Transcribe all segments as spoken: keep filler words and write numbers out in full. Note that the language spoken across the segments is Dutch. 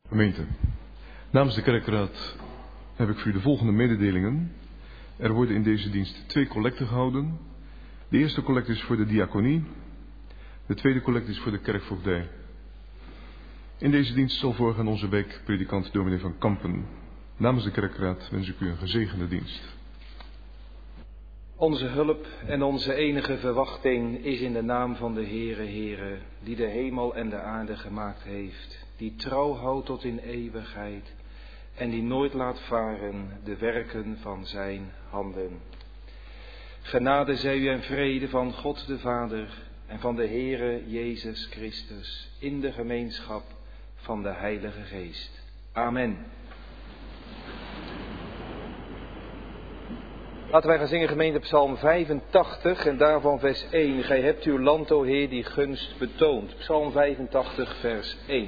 Gemeente, namens de kerkraad heb ik voor u de volgende mededelingen. Er worden in deze dienst twee collecten gehouden. De eerste collecte is voor de diaconie. De tweede collecte is voor de kerkvoogdij. In deze dienst zal voorgaan onze wijkpredikant dominee van Kampen. Namens de kerkraad wens ik u een gezegende dienst. Onze hulp en onze enige verwachting is in de naam van de Heere, Heere, die de hemel en de aarde gemaakt heeft, die trouw houdt tot in eeuwigheid en die nooit laat varen de werken van zijn handen. Genade zij u en vrede van God de Vader en van de Heere Jezus Christus in de gemeenschap van de Heilige Geest. Amen. Laten wij gaan zingen, gemeente, Psalm vijfentachtig en daarvan vers één. Gij hebt uw land, o Heer, die gunst betoond. Psalm vijfentachtig, vers één.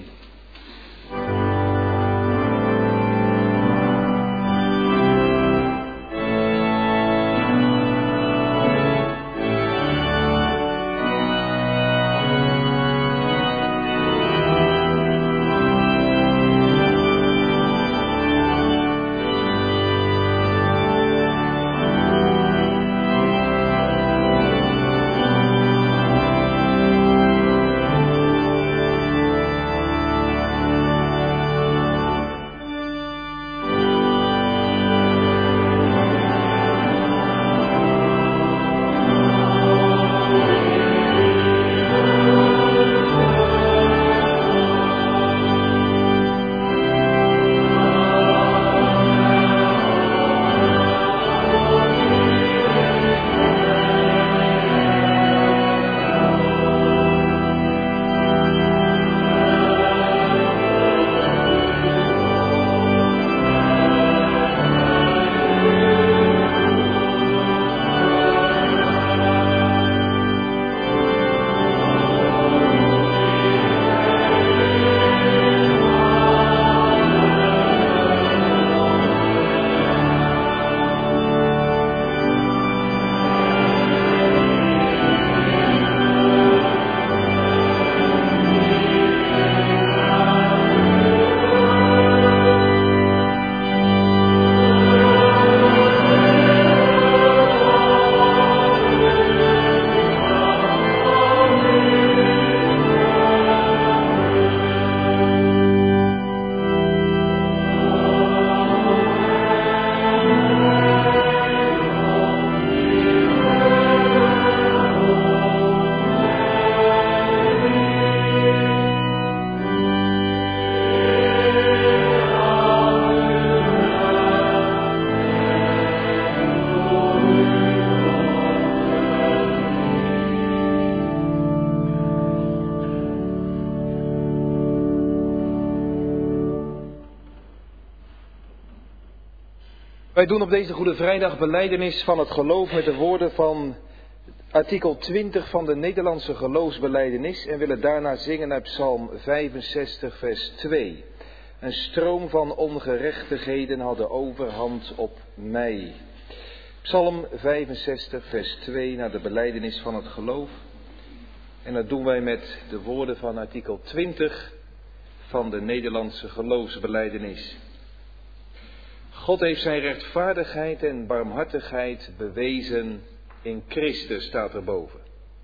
Wij doen op deze Goede Vrijdag belijdenis van het geloof met de woorden van artikel twintig van de Nederlandse geloofsbelijdenis en willen daarna zingen uit Psalm vijfenzestig vers twee. Een stroom van ongerechtigheden had de overhand op mij. Psalm vijfenzestig vers twee naar de belijdenis van het geloof. En dat doen wij met de woorden van artikel twintig van de Nederlandse geloofsbelijdenis. God heeft zijn rechtvaardigheid en barmhartigheid bewezen in Christus, staat erboven.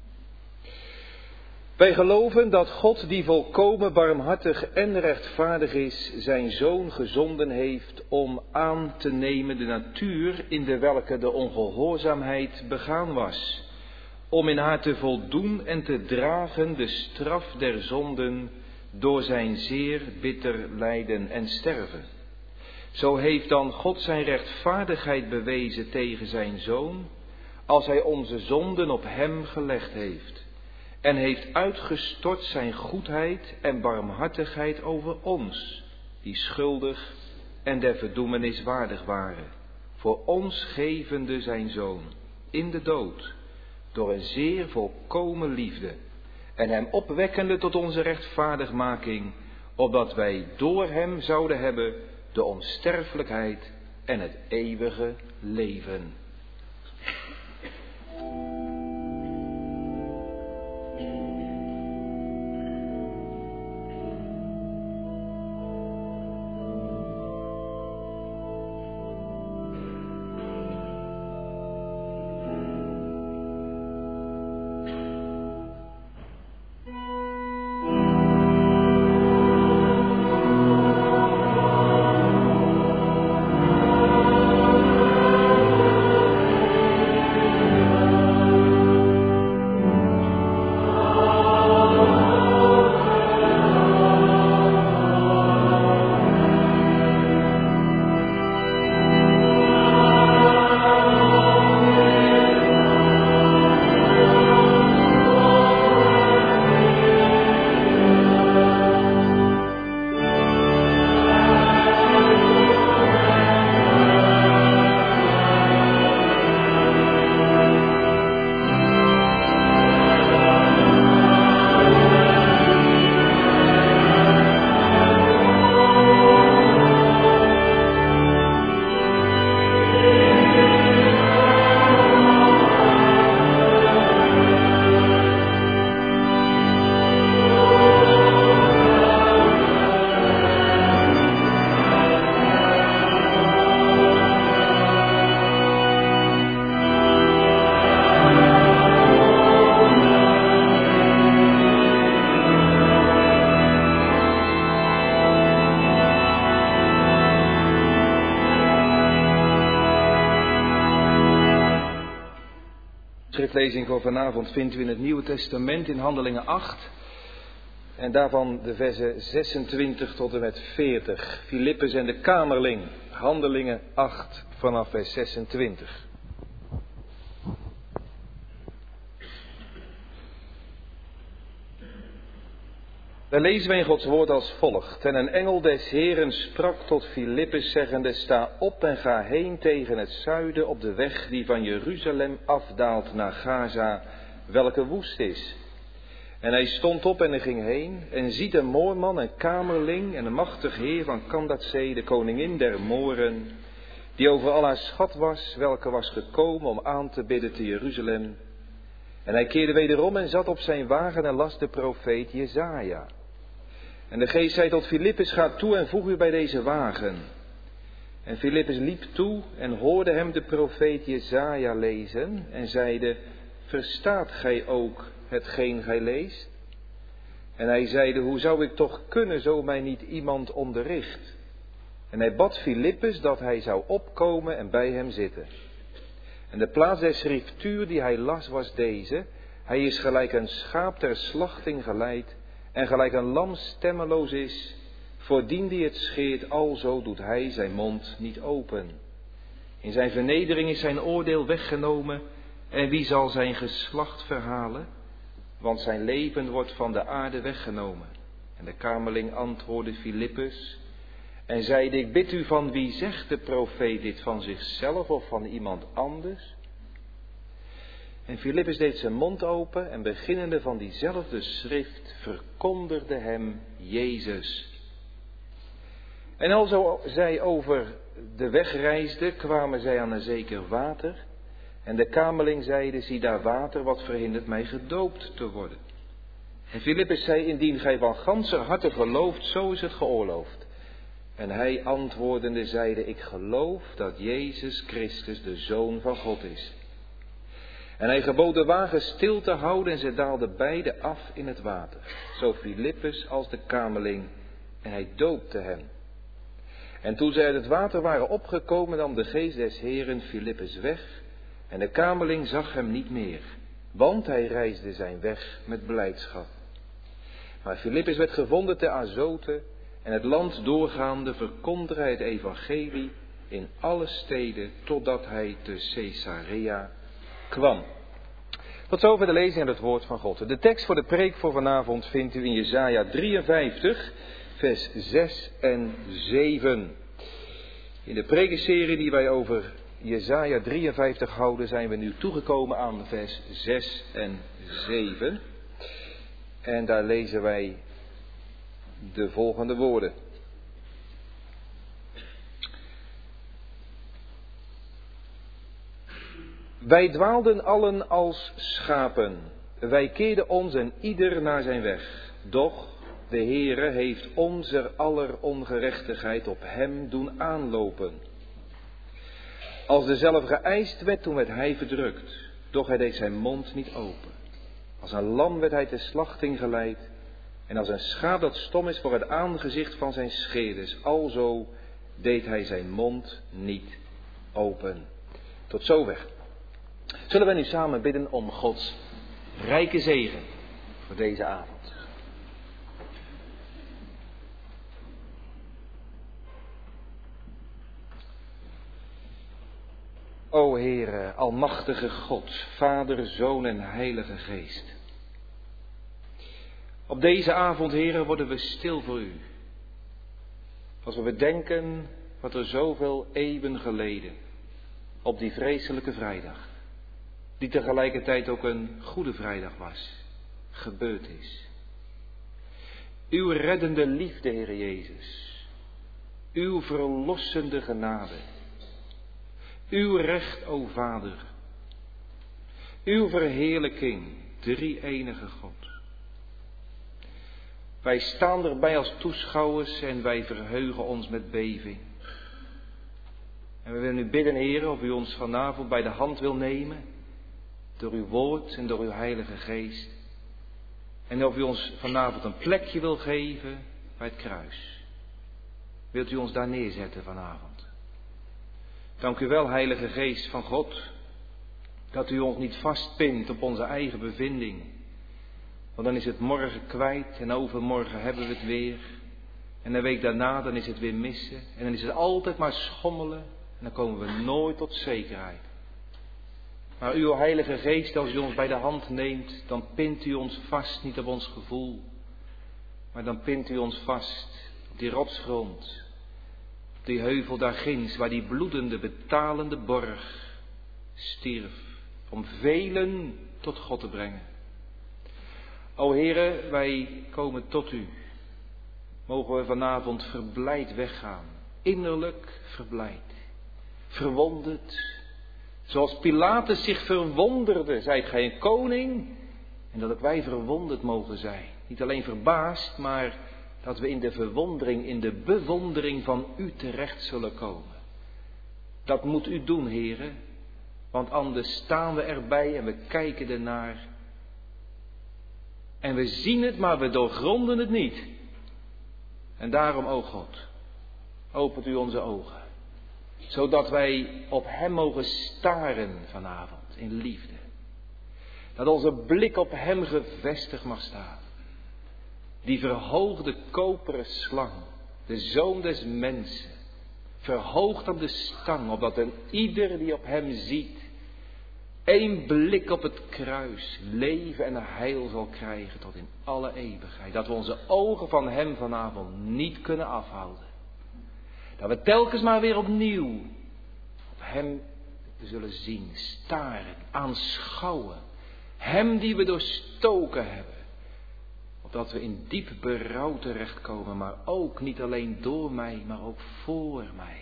Wij geloven dat God, die volkomen barmhartig en rechtvaardig is, zijn Zoon gezonden heeft om aan te nemen de natuur in de welke de ongehoorzaamheid begaan was, om in haar te voldoen en te dragen de straf der zonden door zijn zeer bitter lijden en sterven. Zo heeft dan God zijn rechtvaardigheid bewezen tegen zijn Zoon, als hij onze zonden op hem gelegd heeft, en heeft uitgestort zijn goedheid en barmhartigheid over ons, die schuldig en der verdoemenis waardig waren, voor ons gevende zijn Zoon in de dood, door een zeer volkomen liefde, en hem opwekkende tot onze rechtvaardigmaking, opdat wij door hem zouden hebben de onsterfelijkheid en het eeuwige leven. Schriftlezing voor vanavond vindt u in het Nieuwe Testament in Handelingen acht. En daarvan de versen zesentwintig tot en met veertig. Filippus en de Kamerling. Handelingen acht vanaf vers zesentwintig. Daar lezen wij in Gods woord als volgt. En een engel des Heeren sprak tot Filippus zeggende, sta op en ga heen tegen het zuiden op de weg die van Jeruzalem afdaalt naar Gaza, welke woest is. En hij stond op en hij ging heen en ziet een moorman, een kamerling en een machtig heer van Candace, de koningin der Mooren, die over al haar schat was, welke was gekomen om aan te bidden te Jeruzalem. En hij keerde wederom en zat op zijn wagen en las de profeet Jesaja. En de geest zei tot Filippus, ga toe en voeg u bij deze wagen. En Filippus liep toe en hoorde hem de profeet Jesaja lezen en zeide, verstaat gij ook hetgeen gij leest? En hij zeide, hoe zou ik toch kunnen, zo mij niet iemand onderricht? En hij bad Filippus dat hij zou opkomen en bij hem zitten. En de plaats der schriftuur die hij las was deze, hij is gelijk een schaap ter slachting geleid, en gelijk een lam stemmeloos is, voordien die het scheert, alzo doet hij zijn mond niet open. In zijn vernedering is zijn oordeel weggenomen, en wie zal zijn geslacht verhalen? Want zijn leven wordt van de aarde weggenomen. En de kamerling antwoordde Filippus en zeide, ik bid u, van wie zegt de profeet dit, van zichzelf of van iemand anders? En Filippus deed zijn mond open en beginnende van diezelfde schrift verkondigde hem Jezus. En alzo zij over de weg reisden, kwamen zij aan een zeker water. En de kamerling zeide, zie daar water, wat verhindert mij gedoopt te worden. En Filippus zei, indien gij van ganser harte gelooft, zo is het geoorloofd. En hij antwoordende zeide, ik geloof dat Jezus Christus de Zoon van God is. En hij gebood de wagen stil te houden en ze daalden beide af in het water. Zo Filippus als de kamerling, en hij doopte hem. En toen zij uit het water waren opgekomen, nam de geest des Heeren Filippus weg. En de kamerling zag hem niet meer, want hij reisde zijn weg met blijdschap. Maar Filippus werd gevonden te Azote en het land doorgaande verkondigde hij het evangelie in alle steden totdat hij te Caesarea kwam. Tot zover de lezing en het woord van God. De tekst voor de preek voor vanavond vindt u in Jesaja drieënvijftig, vers zes en zeven. In de prekenserie die wij over Jesaja drieënvijftig houden, zijn we nu toegekomen aan vers zes en zeven. En daar lezen wij de volgende woorden. Wij dwaalden allen als schapen. Wij keerden ons en ieder naar zijn weg. Doch de Heere heeft onze aller ongerechtigheid op hem doen aanlopen. Als dezelfde geëist werd, toen werd hij verdrukt. Doch hij deed zijn mond niet open. Als een lam werd hij ter slachting geleid. En als een schaap dat stom is voor het aangezicht van zijn scheerders. Alzo deed hij zijn mond niet open. Tot zover. Zullen wij nu samen bidden om Gods rijke zegen voor deze avond. O Heere, almachtige God, Vader, Zoon en Heilige Geest. Op deze avond, Heere, worden we stil voor U. Als we bedenken wat er zoveel eeuwen geleden, op die vreselijke vrijdag, die tegelijkertijd ook een goede vrijdag was, gebeurd is. Uw reddende liefde, Heere Jezus. Uw verlossende genade. Uw recht, o Vader. Uw verheerlijking, drie-enige God. Wij staan erbij als toeschouwers en wij verheugen ons met beving. En we willen u bidden, Heer, of u ons vanavond bij de hand wil nemen, door uw woord en door uw Heilige Geest. En of u ons vanavond een plekje wil geven bij het kruis. Wilt u ons daar neerzetten vanavond? Dank u wel, Heilige Geest van God, Dat u ons niet vastpint op onze eigen bevinding. Want dan is het morgen kwijt en overmorgen hebben we het weer. En de week daarna dan is het weer missen. En dan is het altijd maar schommelen. En dan komen we nooit tot zekerheid. Maar uw Heilige Geest, als u ons bij de hand neemt, dan pint u ons vast niet op ons gevoel. Maar dan pint u ons vast op die rotsgrond. Op die heuvel daar ginds, waar die bloedende, betalende borg stierf. Om velen tot God te brengen. O Heere, wij komen tot u. Mogen we vanavond verblijd weggaan. Innerlijk verblijd. Verwonderd. Zoals Pilatus zich verwonderde. Zijt gij een koning? En dat ook wij verwonderd mogen zijn. Niet alleen verbaasd, maar dat we in de verwondering, in de bewondering van u terecht zullen komen. Dat moet u doen, Heere. Want anders staan we erbij en we kijken ernaar. En we zien het, maar we doorgronden het niet. En daarom, o God, opent u onze ogen. Zodat wij op hem mogen staren vanavond in liefde. Dat onze blik op hem gevestigd mag staan. Die verhoogde koperen slang, de zoon des mensen, verhoogd op de stang, opdat een ieder die op hem ziet, één blik op het kruis, leven en heil zal krijgen tot in alle eeuwigheid. Dat we onze ogen van hem vanavond niet kunnen afhouden. Dat we telkens maar weer opnieuw op hem zullen zien, staren, aanschouwen. Hem die we doorstoken hebben. Opdat we in diep berouw terechtkomen, maar ook niet alleen door mij, maar ook voor mij.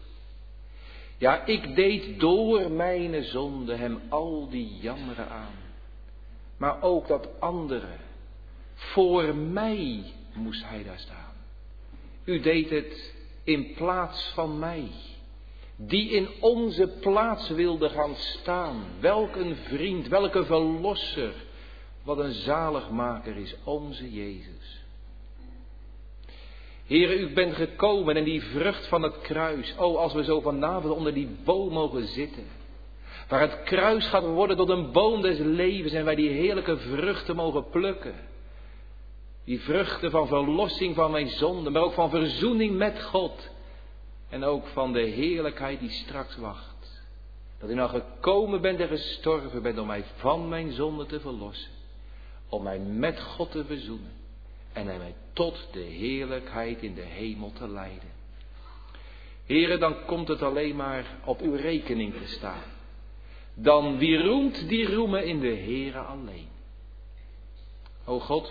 Ja, ik deed door mijn zonde hem al die jammeren aan. Maar ook dat andere, voor mij moest hij daar staan. U deed het in plaats van mij, die in onze plaats wilde gaan staan. Welk een vriend, welke verlosser, wat een zaligmaker is onze Jezus. Heere, u bent gekomen en die vrucht van het kruis. O, als we zo vanavond onder die boom mogen zitten. Waar het kruis gaat worden tot een boom des levens en wij die heerlijke vruchten mogen plukken. Die vruchten van verlossing van mijn zonde, maar ook van verzoening met God. En ook van de heerlijkheid die straks wacht. Dat u nou gekomen bent en gestorven bent om mij van mijn zonde te verlossen. Om mij met God te verzoenen. En mij tot de heerlijkheid in de hemel te leiden. Here, dan komt het alleen maar op uw rekening te staan. Dan wie roemt, die roemen in de Here alleen. O God,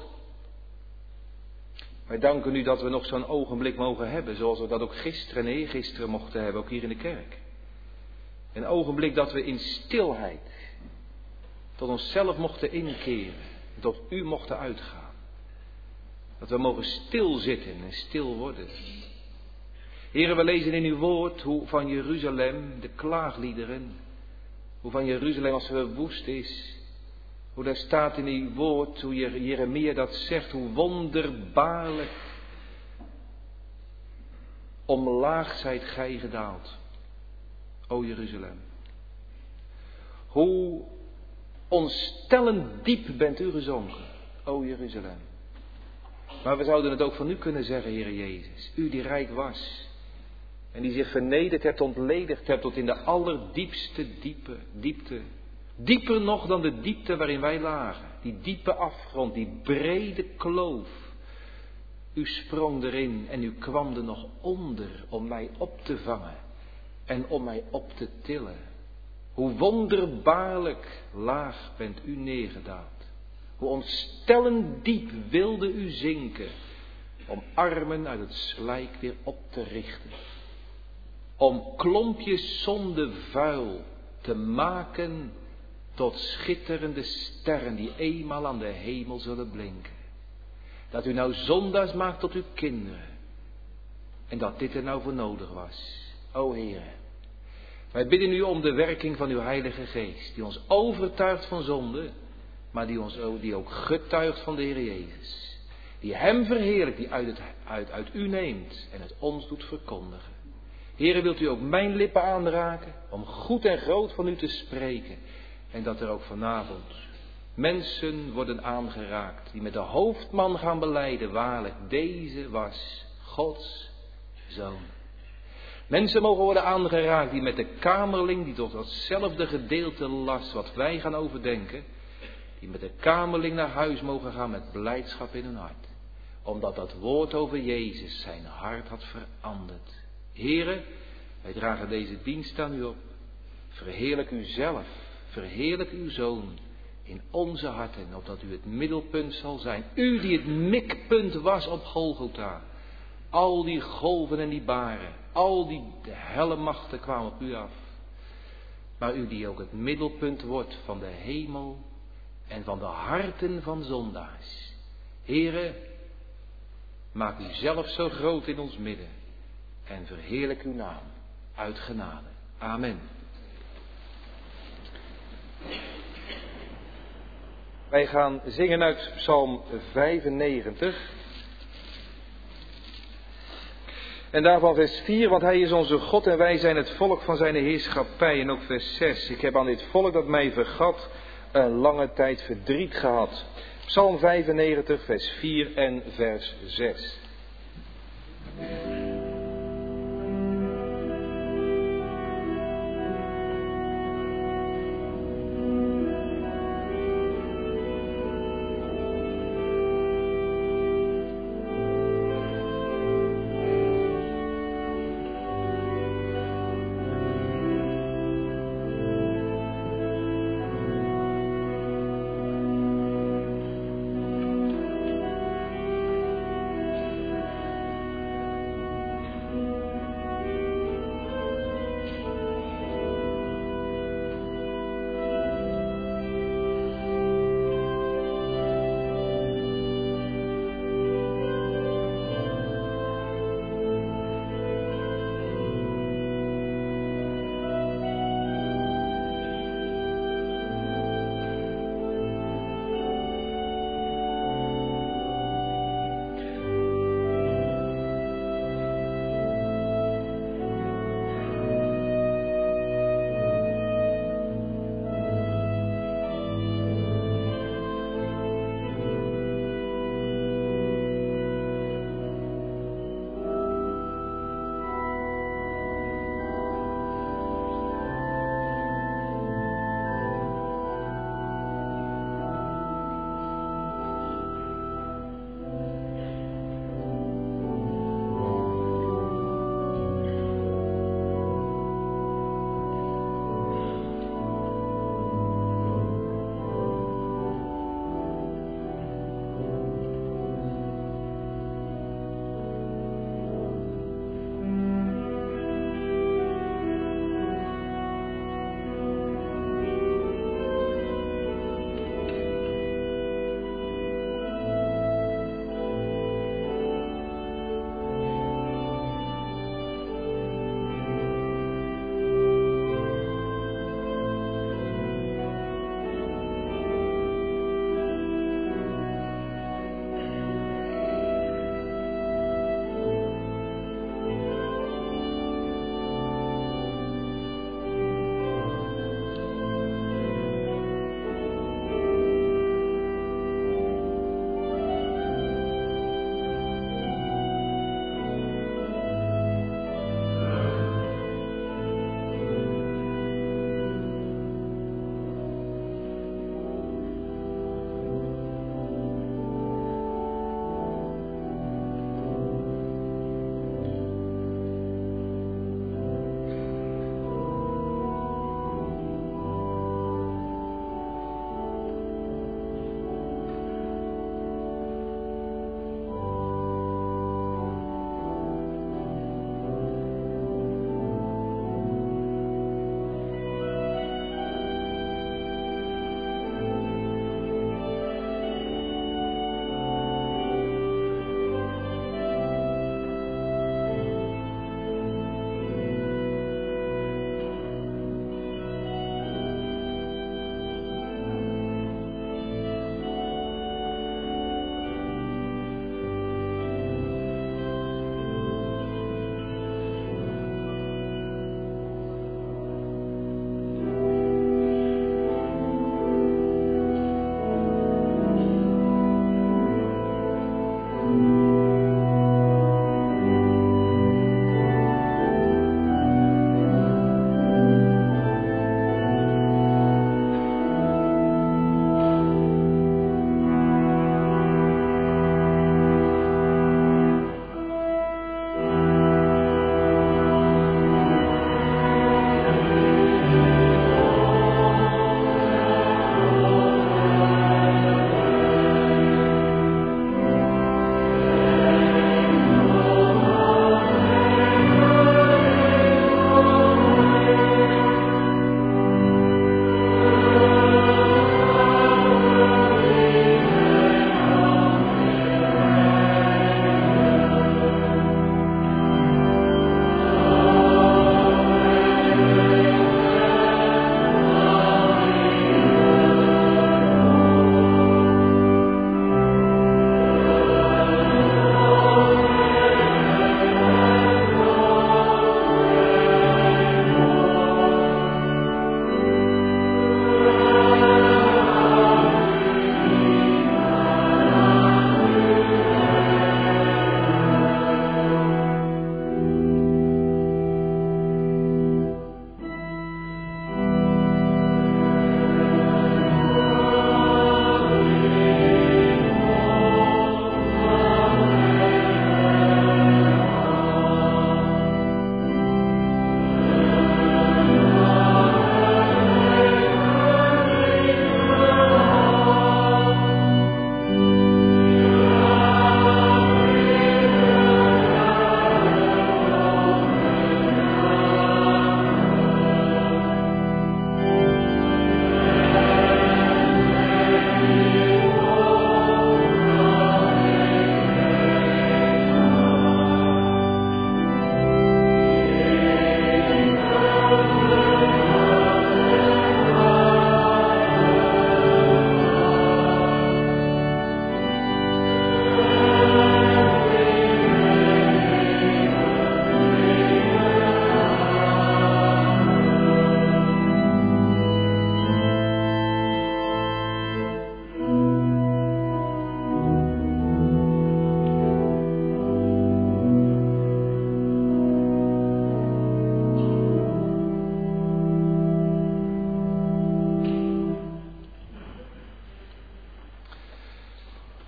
wij danken u dat we nog zo'n ogenblik mogen hebben. Zoals we dat ook gisteren en eergisteren mochten hebben, ook hier in de kerk. Een ogenblik dat we in stilheid tot onszelf mochten inkeren. Tot u mochten uitgaan. Dat we mogen stilzitten en stil worden. Heren, we lezen in uw woord hoe van Jeruzalem, de klaagliederen, hoe van Jeruzalem als verwoest is. Hoe daar staat in uw woord, hoe Jeremia dat zegt, hoe wonderbaarlijk omlaag zijt gij gedaald, o Jeruzalem. Hoe ontstellend diep bent u gezonken, o Jeruzalem. Maar we zouden het ook van u kunnen zeggen, Heere Jezus. U die rijk was. En die zich vernederd hebt, ontledigd hebt tot in de allerdiepste diepe, diepte. Dieper nog dan de diepte waarin wij lagen. Die diepe afgrond, die brede kloof. U sprong erin en u kwam er nog onder om mij op te vangen. En om mij op te tillen. Hoe wonderbaarlijk laag bent u neergedaald. Hoe ontstellend diep wilde u zinken, om armen uit het slijk weer op te richten. Om klompjes zonde vuil te maken tot schitterende sterren die eenmaal aan de hemel zullen blinken. Dat u nou zondaars maakt tot uw kinderen. En dat dit er nou voor nodig was. O Heere, wij bidden u om de werking van uw Heilige Geest, die ons overtuigt van zonde, maar die ons ook, die ook getuigt van de Heer Jezus. Die hem verheerlijkt, die uit, het, uit, uit u neemt en het ons doet verkondigen. Heere, wilt u ook mijn lippen aanraken om goed en groot van u te spreken. En dat er ook vanavond mensen worden aangeraakt die met de hoofdman gaan belijden, waarlijk, deze was Gods Zoon. Mensen mogen worden aangeraakt die met de kamerling, die tot datzelfde gedeelte las wat wij gaan overdenken, die met de kamerling naar huis mogen gaan met blijdschap in hun hart. Omdat dat woord over Jezus zijn hart had veranderd. Heren, wij dragen deze dienst aan u op. Verheerlijk u zelf, verheerlijk uw Zoon in onze harten, opdat u het middelpunt zal zijn. U die het mikpunt was op Golgotha. Al die golven en die baren, al die hellemachten kwamen op u af. Maar u die ook het middelpunt wordt van de hemel en van de harten van zondaars. Here, maak u zelf zo groot in ons midden en verheerlijk uw naam uit genade. Amen. Wij gaan zingen uit Psalm vijfennegentig. En daarvan vers vier, want hij is onze God en wij zijn het volk van zijn heerschappij. En ook vers zes, ik heb aan dit volk dat mij vergat een lange tijd verdriet gehad. Psalm vijfennegentig, vers vier en vers zes.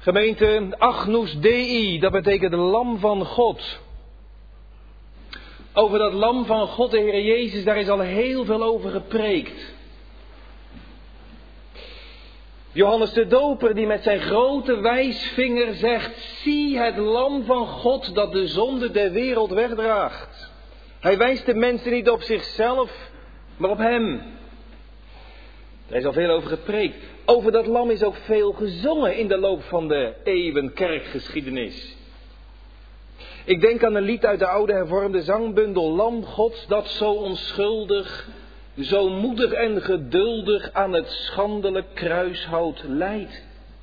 Gemeente, Agnus Dei, dat betekent lam van God. Over dat lam van God, de Heer Jezus, daar is al heel veel over gepreekt. Johannes de Doper die met zijn grote wijsvinger zegt: zie het lam van God dat de zonde der wereld wegdraagt. Hij wijst de mensen niet op zichzelf, maar op hem. Er is al veel over gepreekt. Over dat lam is ook veel gezongen in de loop van de eeuwen kerkgeschiedenis. Ik denk aan een lied uit de oude hervormde zangbundel: Lam Gods dat zo onschuldig, zo moedig en geduldig aan het schandelijk kruishout lijdt.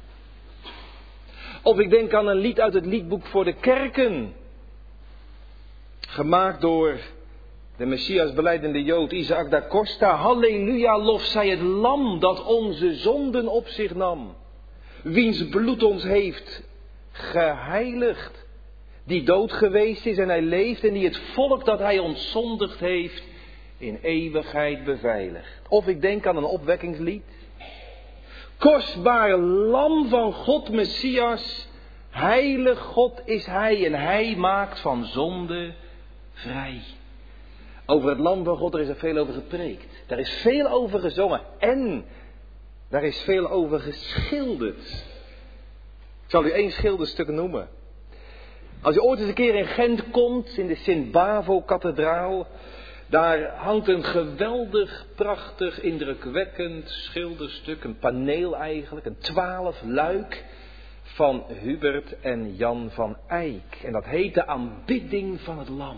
Of ik denk aan een lied uit het liedboek voor de kerken. Gemaakt door de Messias belijdende Jood Isaac da Costa. Halleluja, lof zij het lam dat onze zonden op zich nam. Wiens bloed ons heeft geheiligd. Die dood geweest is en hij leeft en die het volk dat hij ontzondigd heeft in eeuwigheid beveiligt. Of ik denk aan een opwekkingslied. Kostbaar lam van God, Messias, heilig God is hij en hij maakt van zonde vrij. Over het lam van God, er is er veel over gepreekt. Daar is veel over gezongen en daar is veel over geschilderd. Ik zal u één schilderstuk noemen. Als je ooit eens een keer in Gent komt, in de Sint-Bavo-kathedraal, daar hangt een geweldig, prachtig, indrukwekkend schilderstuk, een paneel eigenlijk, een twaalf luik van Hubert en Jan van Eyck. En dat heet de aanbidding van het lam.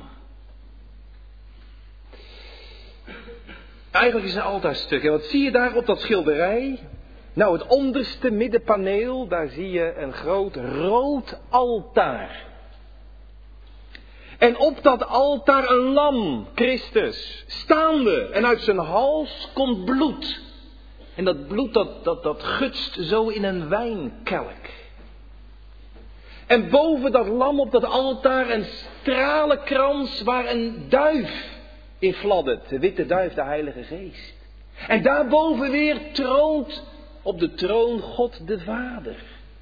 Eigenlijk is het een altaarstuk. En wat zie je daar op dat schilderij? Nou, het onderste middenpaneel, daar zie je een groot rood altaar. En op dat altaar een lam, Christus, staande. En uit zijn hals komt bloed. En dat bloed dat, dat, dat gutst zo in een wijnkelk. En boven dat lam op dat altaar een stralenkrans waar een duif in fladdert. De witte duif, de Heilige Geest. En daarboven weer troont op de troon God de Vader.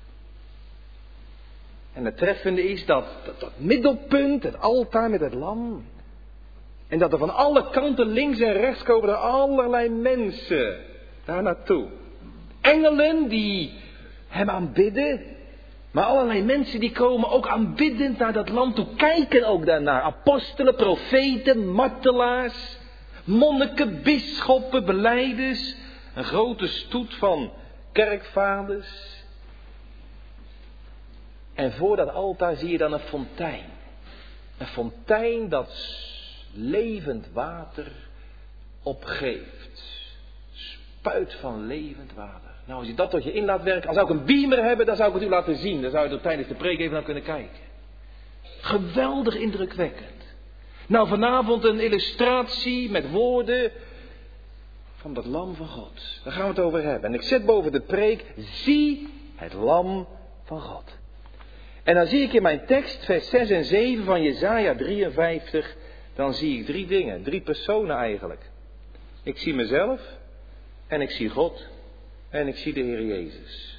En het treffende is dat, dat, dat middelpunt, het altaar met het lam. En dat er van alle kanten links en rechts komen er allerlei mensen daar naartoe. Engelen die hem aanbidden. Maar allerlei mensen die komen ook aanbiddend naar dat lam toe. Kijken ook daarnaar. Apostelen, profeten, martelaars, monniken, bisschoppen, belijders. Een grote stoet van kerkvaders. En voor dat altaar zie je dan een fontein. Een fontein dat levend water opgeeft. Spuit van levend water. Nou, als je dat tot je in laat werken, als zou ik een beamer hebben, dan zou ik het u laten zien. Dan zou je er tijdens de preek even naar kunnen kijken. Geweldig indrukwekkend. Nou, vanavond een illustratie met woorden van dat lam van God. Daar gaan we het over hebben. En ik zet boven de preek: zie het lam van God. En dan zie ik in mijn tekst, vers zes en zeven van Jesaja drieënvijftig, dan zie ik drie dingen, drie personen eigenlijk. Ik zie mezelf, en ik zie God, en ik zie de Heer Jezus.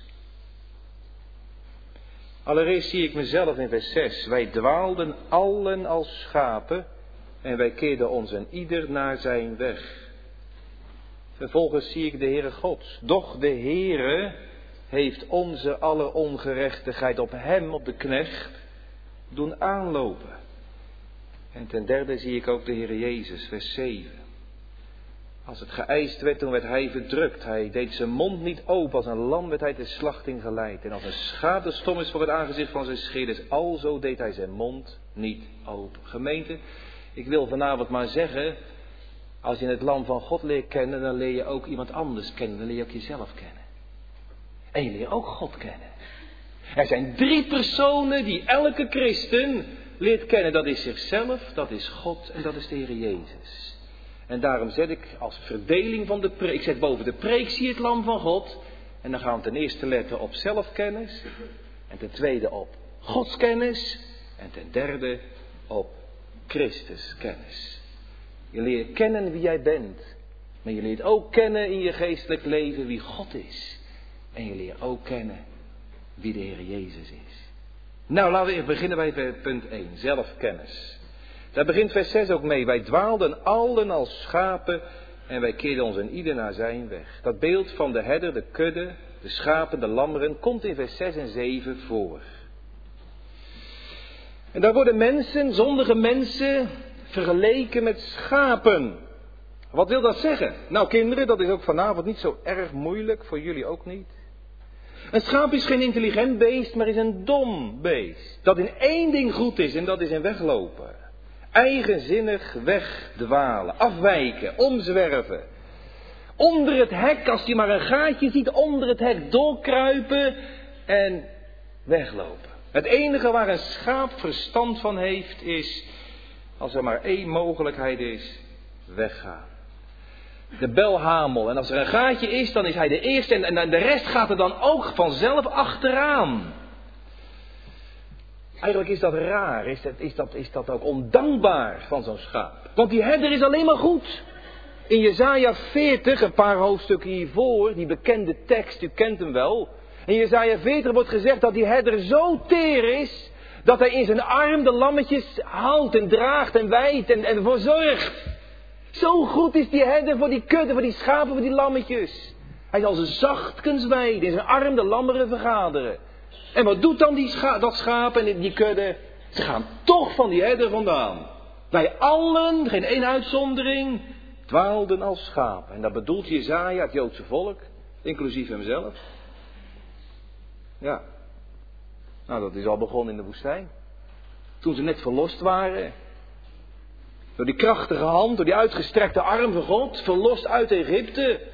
Allereerst zie ik mezelf in vers zes. Wij dwaalden allen als schapen, en wij keerden ons en ieder naar zijn weg. Vervolgens zie ik de Heere God. Doch de Heere heeft onze alle ongerechtigheid op hem, op de knecht, doen aanlopen. En ten derde zie ik ook de Heer Jezus, vers zeven. Als het geëist werd, toen werd hij verdrukt. Hij deed zijn mond niet open. Als een lam werd hij ter slachting geleid. En als een schaap dat stom is voor het aangezicht van zijn scheerders, alzo deed hij zijn mond niet open. Gemeente, ik wil vanavond maar zeggen, als je het lam van God leert kennen, dan leer je ook iemand anders kennen. Dan leer je ook jezelf kennen. En je leert ook God kennen. Er zijn drie personen die elke christen leert kennen. Dat is zichzelf, dat is God en dat is de Heer Jezus. En daarom zet ik als verdeling van de preek, ik zet boven de preek, zie het lam van God. En dan gaan we ten eerste letten op zelfkennis. En ten tweede op godskennis. En ten derde op Christuskennis. Je leert kennen wie jij bent. Maar je leert ook kennen in je geestelijk leven wie God is. En je leert ook kennen wie de Heer Jezus is. Nou, laten we even beginnen bij punt één, zelfkennis. Daar begint vers zes ook mee. Wij dwaalden allen als schapen en wij keerden ons en ieder naar zijn weg. Dat beeld van de herder, de kudde, de schapen, de lammeren, komt in vers zes en zeven voor. En daar worden mensen, zondige mensen, vergeleken met schapen. Wat wil dat zeggen? Nou kinderen, dat is ook vanavond niet zo erg moeilijk, voor jullie ook niet. Een schaap is geen intelligent beest, maar is een dom beest. Dat in één ding goed is en dat is in weglopen. Eigenzinnig wegdwalen, afwijken, omzwerven. Onder het hek, als je maar een gaatje ziet, onder het hek doorkruipen en weglopen. Het enige waar een schaap verstand van heeft is, als er maar één mogelijkheid is, weggaan. De belhamel. En als er een gaatje is, dan is hij de eerste en, en de rest gaat er dan ook vanzelf achteraan. Eigenlijk is dat raar, is dat, is dat, is dat ook ondankbaar van zo'n schaap. Want die herder is alleen maar goed. In Jesaja veertig, een paar hoofdstukken hiervoor, die bekende tekst, u kent hem wel. In Jesaja veertig wordt gezegd dat die herder zo teer is, dat hij in zijn arm de lammetjes houdt en draagt en wijdt en, en ervoor zorgt. Zo goed is die herder voor die kudde, voor die schapen, voor die lammetjes. Hij zal ze zachtkens wijden, in zijn arm de lammeren vergaderen. En wat doet dan die scha- dat schaap en die kudde? Ze gaan toch van die herder vandaan. Wij allen, geen één uitzondering, dwaalden als schapen. En dat bedoelt Jesaja, het Joodse volk, inclusief hemzelf. Ja, nou dat is al begonnen in de woestijn. Toen ze net verlost waren. Door die krachtige hand, door die uitgestrekte arm van God, verlost uit Egypte. En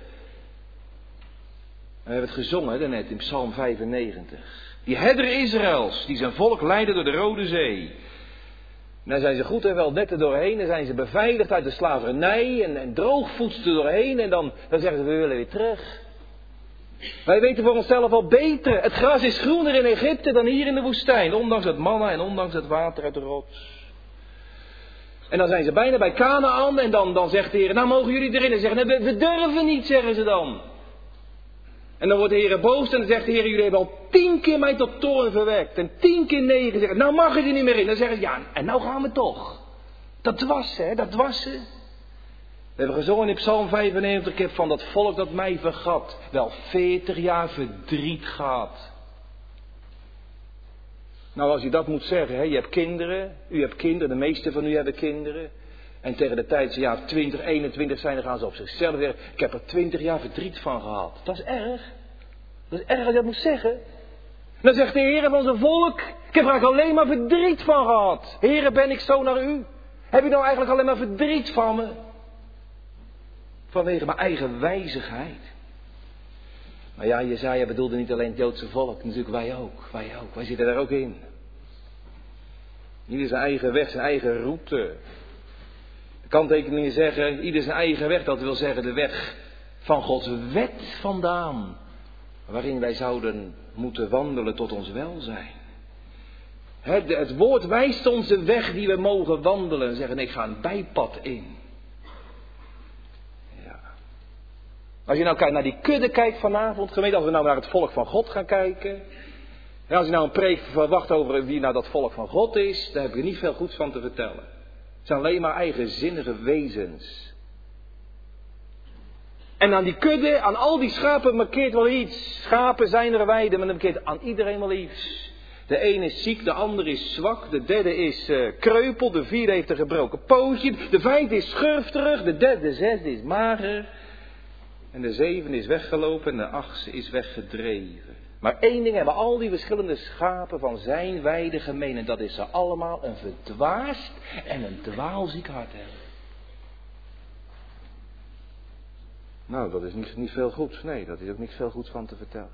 we hebben het gezongen daarnet in Psalm vijfennegentig. Die herder Israëls, die zijn volk leidde door de Rode Zee. En daar zijn ze goed en wel net er doorheen. Dan zijn ze beveiligd uit de slavernij en, en droogvoets er doorheen. En dan, dan zeggen ze, we willen weer terug. Wij weten voor onszelf al beter. Het gras is groener in Egypte dan hier in de woestijn. Ondanks het manna en ondanks het water uit de rots. En dan zijn ze bijna bij Kanaan en dan, dan zegt de Heer, nou mogen jullie erin. En zeggen, nee, we durven niet, zeggen ze dan. En dan wordt de Heer boos en dan zegt de Heer, jullie hebben al tien keer mij tot toorn verwekt. En tien keer negen zeggen, nou mag je er niet meer in. Dan zeggen ze, ja, en nou gaan we toch. Dat was ze, hè, dat was ze. We hebben gezongen in Psalm vijfennegentig, ik heb van dat volk dat mij vergat, wel veertig jaar verdriet gehad. Nou, als je dat moet zeggen, hè, je hebt kinderen, u hebt kinderen, de meeste van u hebben kinderen. En tegen de tijd ze ja twintig, eenentwintig zijn, dan gaan ze op zichzelf weer. Ik heb er twintig jaar verdriet van gehad. Dat is erg. Dat is erg als je dat moet zeggen. Dan zegt de Heer van zijn volk, ik heb er eigenlijk alleen maar verdriet van gehad. Heere, ben ik zo naar u? Heb je nou eigenlijk alleen maar verdriet van me? Vanwege mijn eigen wijzigheid. Maar ja, Jesaja bedoelde niet alleen het Joodse volk, natuurlijk wij ook, wij ook, wij zitten daar ook in. Ieder zijn eigen weg, zijn eigen route. De kanttekeningen zeggen, ieder zijn eigen weg, dat wil zeggen de weg van Gods wet vandaan. Waarin wij zouden moeten wandelen tot ons welzijn. Het, het woord wijst ons de weg die we mogen wandelen en zeggen, ik ga een bijpad in. Als je nou naar die kudde kijkt vanavond, gemeente, als we nou naar het volk van God gaan kijken. En als je nou een preek verwacht over wie nou dat volk van God is, daar heb je niet veel goeds van te vertellen. Het zijn alleen maar eigenzinnige wezens. En aan die kudde, aan al die schapen markeert wel iets. Schapen zijn er weiden, maar dan markeert aan iedereen wel iets. De een is ziek, de ander is zwak, de derde is uh, kreupel, de vierde heeft een gebroken pootje, de vijfde is schurfterig, de derde, de zesde is mager. En de zevende is weggelopen en de achtste is weggedreven. Maar één ding hebben al die verschillende schapen van zijn weide gemeen. En dat is ze allemaal een verdwaasd en een dwaalziek hart hebben. Nou, dat is niet, niet veel goeds. Nee, dat is ook niks veel goeds van te vertellen.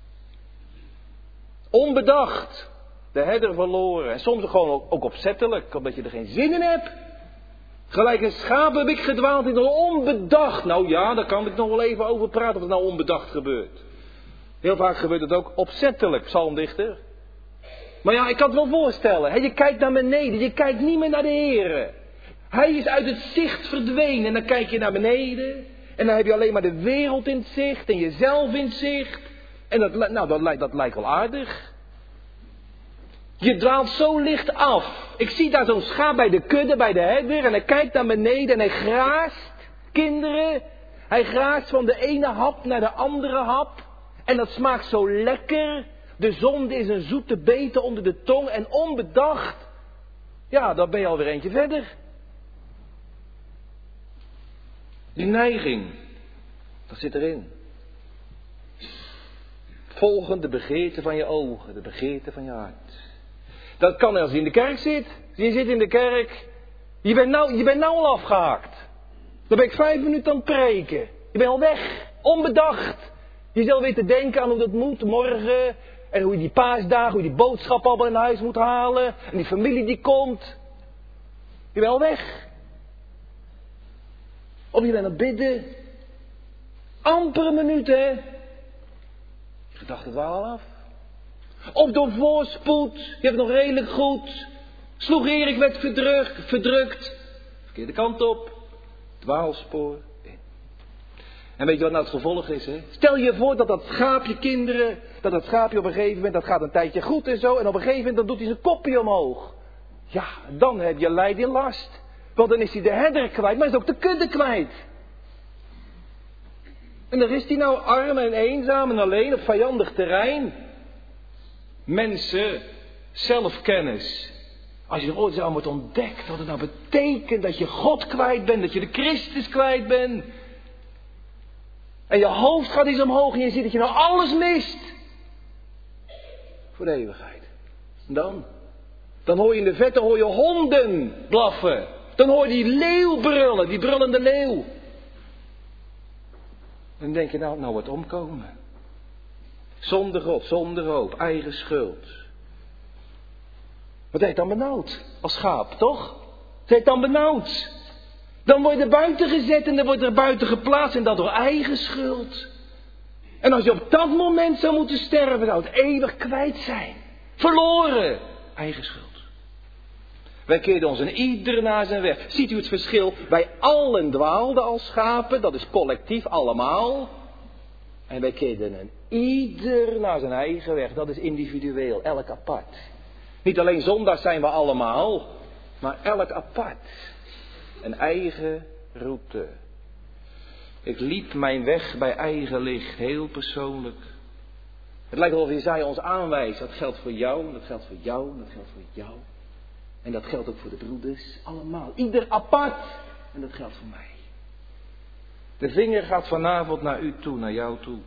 Onbedacht. De herder verloren. En soms gewoon ook, ook opzettelijk, omdat je er geen zin in hebt. Gelijk een schaap heb ik gedwaald in een onbedacht. Nou ja, daar kan ik nog wel even over praten of het nou onbedacht gebeurt. Heel vaak gebeurt het ook opzettelijk, psalmdichter. Maar ja, ik kan het wel voorstellen. Hè? Je kijkt naar beneden, je kijkt niet meer naar de Heere. Hij is uit het zicht verdwenen en dan kijk je naar beneden. En dan heb je alleen maar de wereld in het zicht en jezelf in het zicht. En dat, nou, dat, lijkt, dat lijkt wel aardig. Je dwaalt zo licht af. Ik zie daar zo'n schaap bij de kudde, bij de herder. En hij kijkt naar beneden en hij graast. Kinderen. Hij graast van de ene hap naar de andere hap. En dat smaakt zo lekker. De zonde is een zoete bete onder de tong. En onbedacht. Ja, dan ben je alweer eentje verder. Die neiging. Dat zit erin. Volgen de begeerte van je ogen. De begeerte van je hart. Dat kan als je in de kerk zit. Je zit in de kerk. Je bent nou, je bent nou al afgehaakt. Dan ben ik vijf minuten aan het preken. Je bent al weg. Onbedacht. Je zit alweer te denken aan hoe dat moet morgen. En hoe je die paasdagen, hoe je die boodschap allemaal in huis moet halen. En die familie die komt. Je bent al weg. Of je bent aan het bidden. Ampere minuten, hè. Je gedachten dwalen af. Of door voorspoed. Je hebt het nog redelijk goed. Sloeg Erik, werd verdrukt. verdrukt. Verkeerde kant op. Dwaalspoor in. En weet je wat nou het gevolg is, hè? Stel je voor dat dat schaapje, kinderen, dat dat schaapje op een gegeven moment, dat gaat een tijdje goed en zo. En op een gegeven moment dan doet hij zijn kopje omhoog. Ja, dan heb je lijden in last. Want dan is hij de herder kwijt, maar is ook de kudde kwijt. En dan is hij nou arm en eenzaam en alleen op vijandig terrein. Mensen, zelfkennis. Als je ooit zo wordt ontdekt wat het nou betekent dat je God kwijt bent, dat je de Christus kwijt bent. En je hoofd gaat eens omhoog en je ziet dat je nou alles mist. Voor de eeuwigheid. En dan? Dan hoor je in de vette hoor je honden blaffen. Dan hoor je die leeuw brullen, die brullende leeuw. En dan denk je nou, nou wordt omkomen. Zonder God, zonder hoop, eigen schuld. Wat heet dan benauwd? Als schaap, toch? Het heet dan benauwd. Dan word je er buiten gezet en dan wordt er buiten geplaatst en dat door eigen schuld. En als je op dat moment zou moeten sterven, zou het eeuwig kwijt zijn. Verloren. Eigen schuld. Wij keerden ons in ieder naar zijn weg. Ziet u het verschil? Wij allen dwaalden als schapen, dat is collectief allemaal. En wij keerden een ieder naar zijn eigen weg, dat is individueel, elk apart. Niet alleen zondags zijn we allemaal, maar elk apart. Een eigen route. Ik liep mijn weg bij eigen licht, heel persoonlijk. Het lijkt wel of Jesaja ons aanwijst. Dat geldt voor jou, dat geldt voor jou, dat geldt voor jou. En dat geldt ook voor de broeders, allemaal. Ieder apart. En dat geldt voor mij. De vinger gaat vanavond naar u toe, naar jou toe.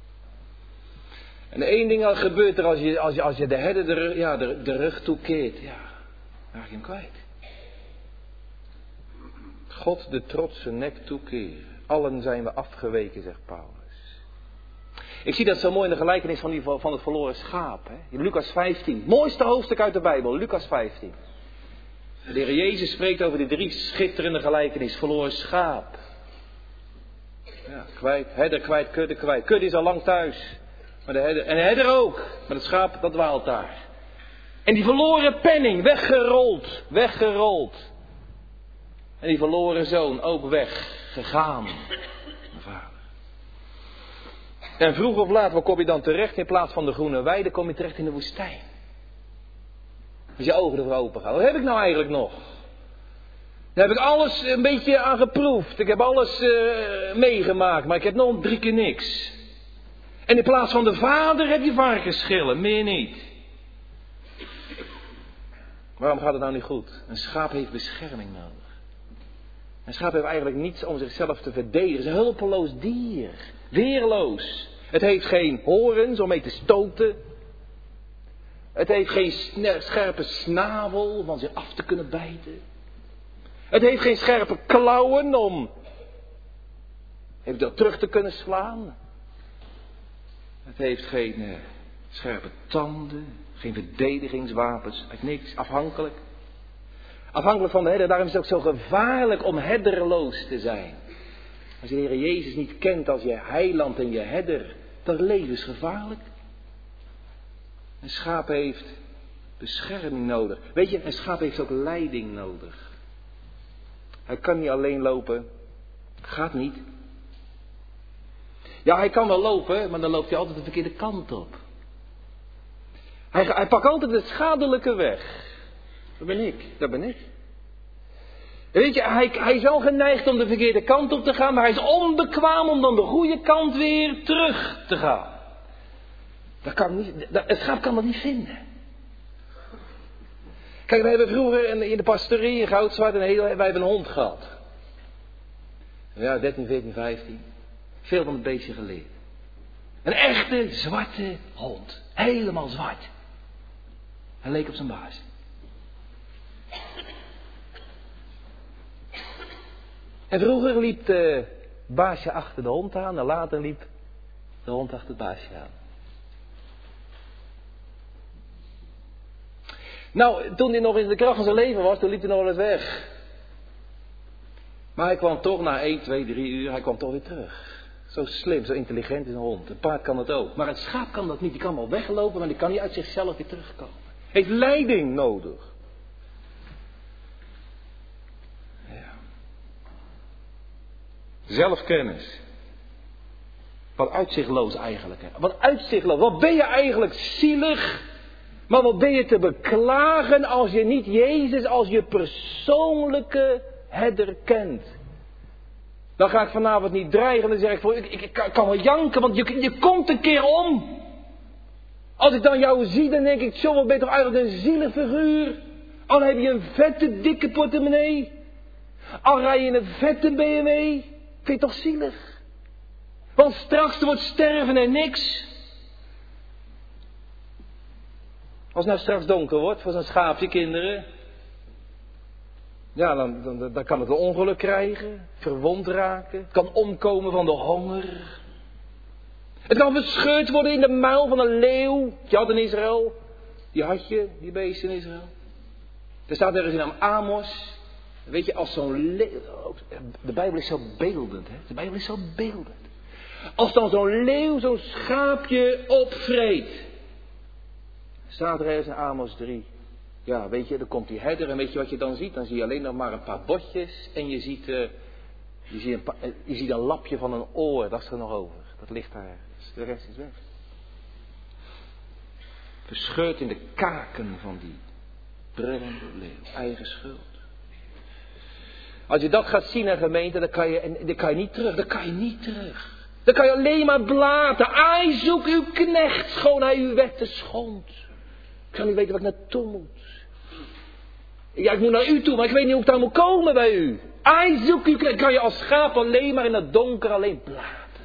En één ding al gebeurt er als je, als je, als je de herder de rug, ja, de, de rug toekeert. Ja, raak je hem kwijt. God de trotse nek toekeren. Allen zijn we afgeweken, zegt Paulus. Ik zie dat zo mooi in de gelijkenis van, die, van het verloren schaap. Hè? In Lucas vijftien. Mooiste hoofdstuk uit de Bijbel, Lucas vijftien. De Heer Jezus spreekt over die drie schitterende gelijkenis. Verloren schaap. Ja, kwijt, herder kwijt, kudde kwijt. Kudde is al lang thuis. Maar de herder, en de herder ook. Maar het schaap, dat dwaalt daar. En die verloren penning, weggerold, weggerold. En die verloren zoon, ook weggegaan. Mijn vader. En vroeg of laat, waar kom je dan terecht? In plaats van de groene weide, kom je terecht in de woestijn. Als je ogen ervoor open gaan. Wat heb ik nou eigenlijk nog? Daar heb ik alles een beetje aan geproefd. Ik heb alles uh, meegemaakt, maar ik heb nog drie keer niks. En in plaats van de vader heb je varkensschillen, meer niet. Waarom gaat het nou niet goed? Een schaap heeft bescherming nodig. Een schaap heeft eigenlijk niets om zichzelf te verdedigen. Het is een hulpeloos dier. Weerloos. Het heeft geen horens om mee te stoten. Het heeft geen scherpe snavel om van zich af te kunnen bijten. Het heeft geen scherpe klauwen om heeft dat terug te kunnen slaan. Het heeft geen uh, scherpe tanden, geen verdedigingswapens, uit niks, afhankelijk. Afhankelijk van de herder, daarom is het ook zo gevaarlijk om herderloos te zijn. Als je de Heer Jezus niet kent als je heiland en je herder, dan is levensgevaarlijk. Een schaap heeft bescherming nodig. Weet je, een schaap heeft ook leiding nodig. Hij kan niet alleen lopen. Gaat niet. Ja, hij kan wel lopen, maar dan loopt hij altijd de verkeerde kant op. Hij, hij pakt altijd de schadelijke weg. Dat ben ik, dat ben ik. Weet je, hij, hij is wel geneigd om de verkeerde kant op te gaan, maar hij is onbekwaam om dan de goede kant weer terug te gaan. Dat kan niet, dat, het schaap kan dat niet vinden. Kijk, wij hebben vroeger in, in de pastorie in Goudzwaard een hele, wij hebben een hond gehad. Ja, dertien, veertien, vijftien. Veel van het beestje geleerd. Een echte zwarte hond. Helemaal zwart. Hij leek op zijn baas. En vroeger liep de baasje achter de hond aan en later liep de hond achter het baasje aan. Nou, toen hij nog in de kracht van zijn leven was, toen liep hij nog wel eens weg. Maar hij kwam toch na één, twee, drie uur, hij kwam toch weer terug. Zo slim, zo intelligent is een hond. Een paard kan dat ook. Maar het schaap kan dat niet. Die kan wel weglopen, maar die kan niet uit zichzelf weer terugkomen. Heeft leiding nodig. Ja. Zelfkennis. Wat uitzichtloos eigenlijk. Hè? Wat uitzichtloos. Wat ben je eigenlijk zielig. Maar wat ben je te beklagen als je niet Jezus als je persoonlijke herder kent. Dan ga ik vanavond niet dreigen. Dan zeg ik, voor, ik, ik, ik kan wel janken, want je, je komt een keer om. Als ik dan jou zie, dan denk ik, zo, wat ben je toch eigenlijk een zielig figuur. Al heb je een vette, dikke portemonnee. Al rij je een vette B M W. Vind je toch zielig? Want straks wordt sterven en niks. Als het nou straks donker wordt voor zo'n schaapje, kinderen. Ja, dan, dan, dan kan het een ongeluk krijgen. Verwond raken. Het kan omkomen van de honger. Het kan verscheurd worden in de muil van een leeuw. Je had in Israël. Die had je, die beest in Israël. Er staat ergens in Amos. Weet je, als zo'n leeuw. De Bijbel is zo beeldend, hè. De Bijbel is zo beeldend. Als dan zo'n leeuw zo'n schaapje opvreet. Staat er ergens in Amos drie. Ja, weet je, dan komt die herder en weet je wat je dan ziet? Dan zie je alleen nog maar een paar botjes en je ziet, uh, je ziet, een, pa- je ziet een lapje van een oor, dat is er nog over. Dat ligt daar ergens. De rest is weg. Verscheurd in de kaken van die brullende leeuw. Eigen schuld. Als je dat gaat zien in gemeente, dan kan je, dan kan je niet terug. Dan kan je niet terug. Dan kan je alleen maar blaten. Ai, zoek uw knecht, schoon hij uw wetten schond. Ik kan niet weten waar ik naartoe moet. Ja, ik moet naar u toe, maar ik weet niet hoe ik daar moet komen bij u. Ai, zoek uw knecht. Kan je als schaap alleen maar in het donker alleen blaten.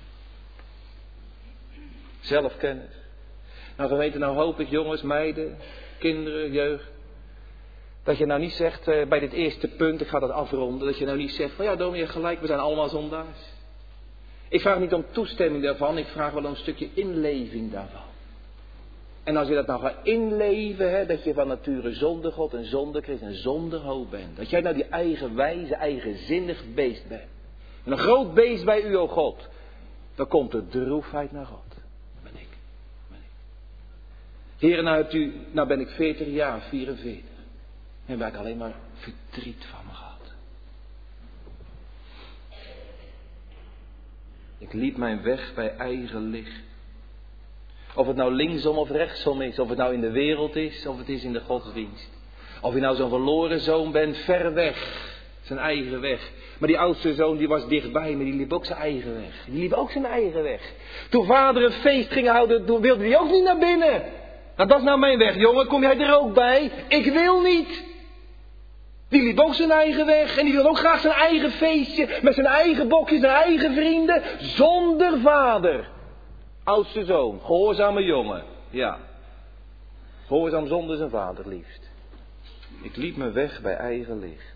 Zelfkennis. Nou gemeente, nou hoop ik jongens, meiden, kinderen, jeugd. Dat je nou niet zegt uh, bij dit eerste punt, ik ga dat afronden. Dat je nou niet zegt van ja dominee gelijk, we zijn allemaal zondaars. Ik vraag niet om toestemming daarvan, ik vraag wel om een stukje inleving daarvan. En als je dat nou gaat inleven, hè, dat je van nature zonder God en zonder Christus en zonder hoop bent. Dat jij nou die eigenwijze, eigenzinnig beest bent. En een groot beest bij u, o God. Dan komt de droefheid naar God. Dat ben ik. Dat ben ik. Heren, nou, hebt u, nou ben ik veertig jaar, vierenveertig. En waar ik alleen maar verdriet van me gehad. Ik liep mijn weg bij eigen licht. Of het nou linksom of rechtsom is. Of het nou in de wereld is. Of het is in de godsdienst. Of je nou zo'n verloren zoon bent. Ver weg. Zijn eigen weg. Maar die oudste zoon die was dichtbij. Maar die liep ook zijn eigen weg. Die liep ook zijn eigen weg. Toen vader een feest ging houden. Toen wilde hij ook niet naar binnen. Nou dat is nou mijn weg. Jongen, kom jij er ook bij? Ik wil niet. Die liep ook zijn eigen weg. En die wilde ook graag zijn eigen feestje. Met zijn eigen bokjes. Zijn eigen vrienden. Zonder vader. Oudste zoon, gehoorzame jongen, ja. Gehoorzaam zonder zijn vader liefst. Ik liep me weg bij eigen licht.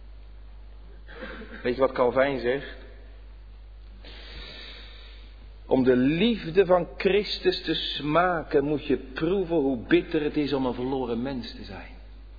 Weet je wat Calvijn zegt? Om de liefde van Christus te smaken moet je proeven hoe bitter het is om een verloren mens te zijn.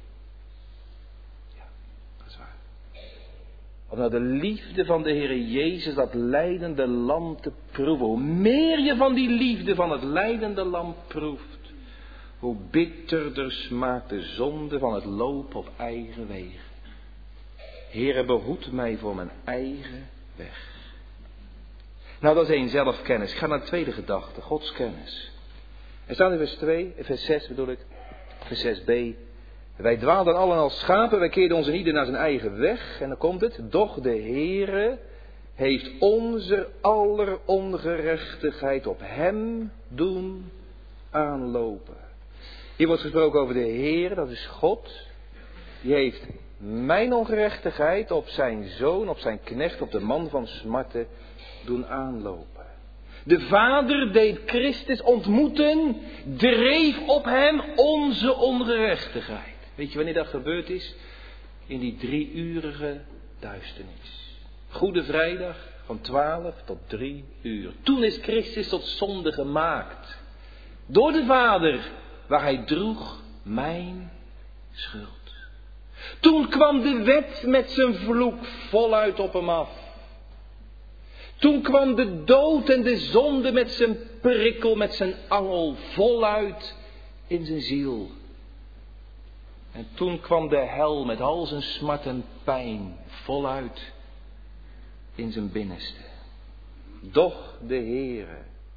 Ja, dat is waar. Om naar de liefde van de Heer Jezus, dat lijdende lam, te proeven. Hoe meer je van die liefde van het lijdende lam proeft, hoe bitterder smaakt de zonde van het lopen op eigen wegen. Heere, behoed mij voor mijn eigen weg. Nou, dat is één, zelfkennis. Ik ga naar de tweede gedachte, godskennis. Er staat in vers twee, vers zes bedoel ik, vers zes b. Wij dwaalden allen als schapen, wij keerden ons in ieder naar zijn eigen weg. En dan komt het, doch de Heere heeft onze aller ongerechtigheid op hem doen aanlopen. Hier wordt gesproken over de Heere, dat is God. Die heeft mijn ongerechtigheid op zijn zoon, op zijn knecht, op de man van smarten doen aanlopen. De Vader deed Christus ontmoeten, dreef op hem onze ongerechtigheid. Weet je wanneer dat gebeurd is? In die drieurige duisternis. Goede Vrijdag van twaalf tot drie uur. Toen is Christus tot zonde gemaakt. Door de Vader, waar hij droeg mijn schuld. Toen kwam de wet met zijn vloek voluit op hem af. Toen kwam de dood en de zonde met zijn prikkel, met zijn angel voluit in zijn ziel. En toen kwam de hel met al zijn smart en pijn voluit in zijn binnenste. Doch de Heere.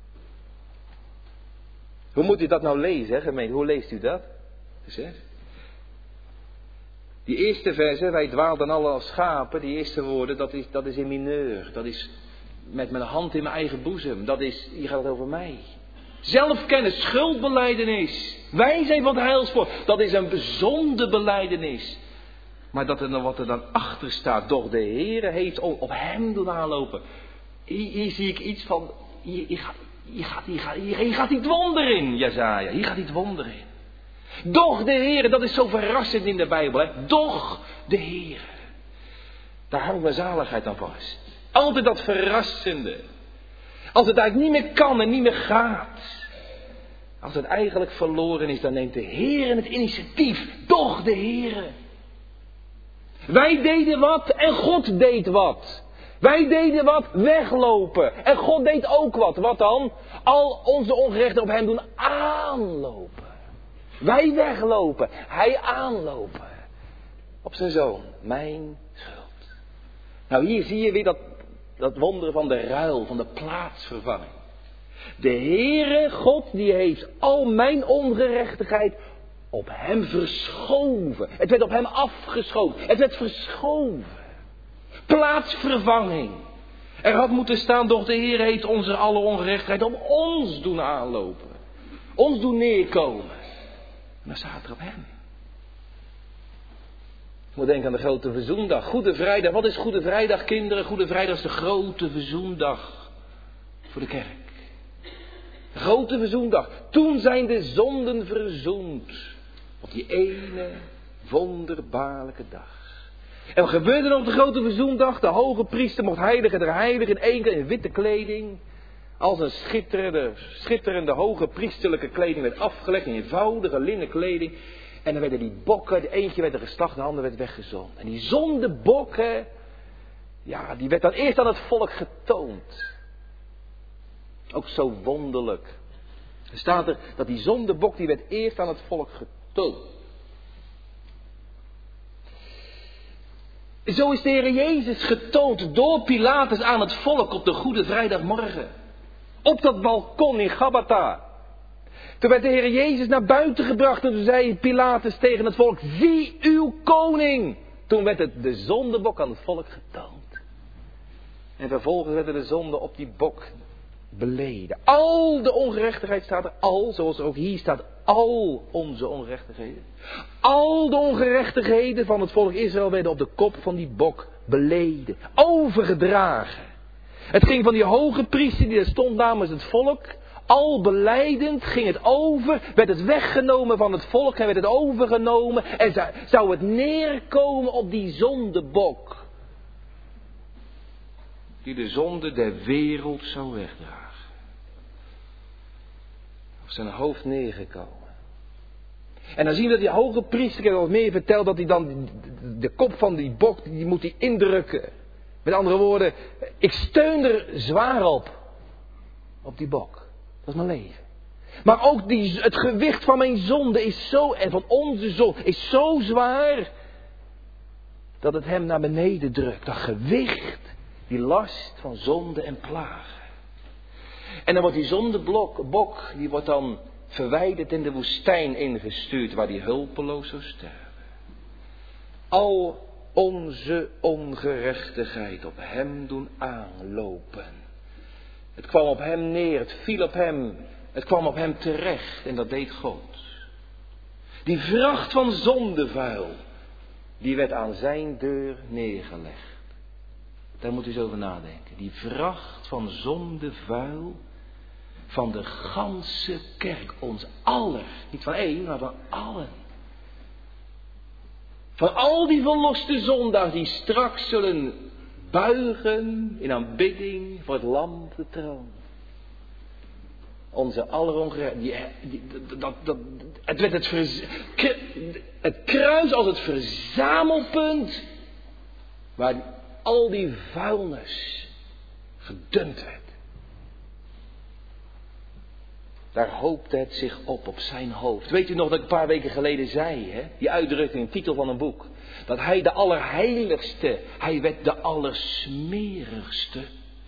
Hoe moet u dat nou lezen, hè, gemeente? Hoe leest u dat? Zeg. Die eerste verse, wij dwaalden alle als schapen, die eerste woorden, dat is, dat is in mineur. Dat is met mijn hand in mijn eigen boezem. Dat is, hier gaat het over mij. Zelfkennis, schuldbelijdenis. Wij zijn van het heilspoor. Dat is een bezonde belijdenis. Maar dat er dan wat er dan achter staat, doch de Heere heeft op hem doen aanlopen. Hier, hier zie ik iets van, hier, hier, gaat, hier, gaat, hier, gaat, hier, hier gaat dit wonder in, Jesaja. Hier gaat dit wonder in. Doch de Heere, dat is zo verrassend in de Bijbel. Hè? Doch de Heere. Daar hangt mijn zaligheid aan vast. Altijd dat verrassende. Als het eigenlijk niet meer kan en niet meer gaat. Als het eigenlijk verloren is, dan neemt de Heere het initiatief. Doch de Heere. Wij deden wat en God deed wat. Wij deden wat, weglopen. En God deed ook wat. Wat dan? Al onze ongerechten op hem doen aanlopen. Wij weglopen, hij aanlopen. Op zijn zoon, mijn schuld. Nou, hier zie je weer dat, dat wonder van de ruil, van de plaatsvervanging. De Heere God, die heeft al mijn ongerechtigheid op hem verschoven. Het werd op hem afgeschoven. Het werd verschoven. Plaatsvervanging. Er had moeten staan, doch de Heere heeft onze alle ongerechtigheid op ons doen aanlopen. Ons doen neerkomen. En dan staat er op hem. Ik moet denken aan de grote verzoendag. Goede Vrijdag. Wat is Goede Vrijdag, kinderen? Goede Vrijdag is de grote verzoendag voor de kerk. De grote verzoendag. Toen zijn de zonden verzoend. Op die ene wonderbaarlijke dag. En wat gebeurde er op de grote verzoendag? De hoge priester mocht heiligen der heiligen in één keer in witte kleding. Als een schitterende, schitterende hoge priesterlijke kleding werd afgelegd, een eenvoudige linnen kleding. En dan werden die bokken, de eentje werd er geslacht, de ander werd weggezonden. En die zondebokken, ja, die werd dan eerst aan het volk getoond. Ook zo wonderlijk. Er staat er dat die zondebok, die werd eerst aan het volk getoond. Zo is de Heer Jezus getoond door Pilatus aan het volk op de Goede Vrijdagmorgen. Op dat balkon in Gabbatha. Toen werd de Heer Jezus naar buiten gebracht en toen zei Pilatus tegen het volk, zie uw koning. Toen werd het de zondebok aan het volk getoond. En vervolgens werd de zonde op die bok beleden. Al de ongerechtigheid staat er, al, zoals er ook hier staat, al onze ongerechtigheden. Al de ongerechtigheden van het volk Israël werden op de kop van die bok beleden. Overgedragen. Het ging van die hoge priester die er stond namens het volk. Al belijdend ging het over, werd het weggenomen van het volk en werd het overgenomen. En zou het neerkomen op die zondebok. Die de zonde der wereld zou wegdragen. Op zijn hoofd neergekomen. En dan zien we dat die hoge priester, ik heb al meer verteld, dat hij dan de kop van die bok, die moet hij indrukken. Met andere woorden, ik steun er zwaar op. Op die bok. Dat is mijn leven. Maar ook die, het gewicht van mijn zonde is zo, en van onze zonde, is zo zwaar, dat het hem naar beneden drukt. Dat gewicht, die last van zonde en plagen. En dan wordt die zondebok, bok, die wordt dan verwijderd en de woestijn ingestuurd, waar die hulpeloos zou sterven. Al onze ongerechtigheid op hem doen aanlopen. Het kwam op hem neer, het viel op hem, het kwam op hem terecht en dat deed God. Die vracht van zondevuil, die werd aan zijn deur neergelegd. Daar moet u eens over nadenken. Die vracht van zondevuil van de ganse kerk, ons aller, niet van één, maar van allen. Van al die verloste zondaars die straks zullen buigen in aanbidding voor het lam op de troon. Onze allerongerechtigheid, dat, dat, het werd het, verz, het kruis als het verzamelpunt waar al die vuilnis gedumpt werd. Daar hoopte het zich op, op zijn hoofd. Weet u nog dat ik een paar weken geleden zei, hè? Die uitdrukking, titel van een boek. Dat hij de allerheiligste, hij werd de allersmerigste.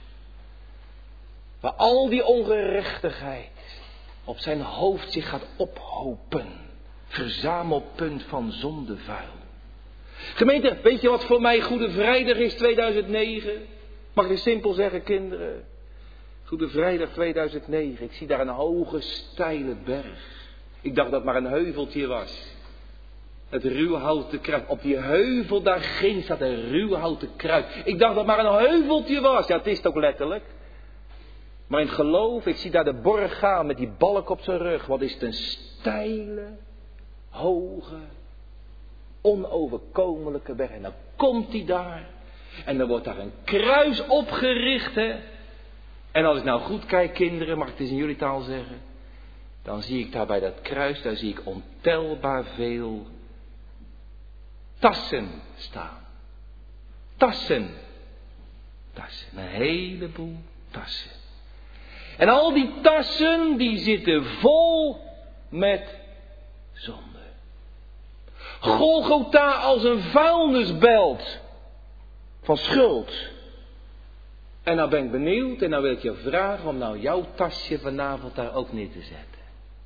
Waar al die ongerechtigheid op zijn hoofd zich gaat ophopen. Verzamelpunt van zondevuil. Gemeente, weet je wat voor mij Goede Vrijdag is tweeduizend negen? Mag ik het simpel zeggen, kinderen? Goede Vrijdag tweeduizend negen. Ik zie daar een hoge, steile berg. Ik dacht dat het maar een heuveltje was. Het ruwhouten kruid. Op die heuvel daar ginds staat een ruwhouten kruid. Ik dacht dat het maar een heuveltje was. Ja, het is het ook letterlijk. Maar in het geloof, ik zie daar de borg gaan met die balk op zijn rug. Wat is het een steile, hoge, onoverkomelijke berg. En dan komt hij daar. En dan wordt daar een kruis opgericht, hè. En als ik nou goed kijk, kinderen, mag ik het eens in jullie taal zeggen. Dan zie ik daar bij dat kruis, daar zie ik ontelbaar veel tassen staan. Tassen. Tassen. Een heleboel tassen. En al die tassen, die zitten vol met zonde. Golgotha als een vuilnisbelt van schuld. En nou ben ik benieuwd en nou wil ik je vragen om nou jouw tasje vanavond daar ook neer te zetten.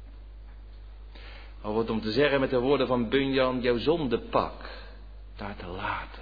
Al wordt om te zeggen met de woorden van Bunyan, jouw zondepak daar te laten.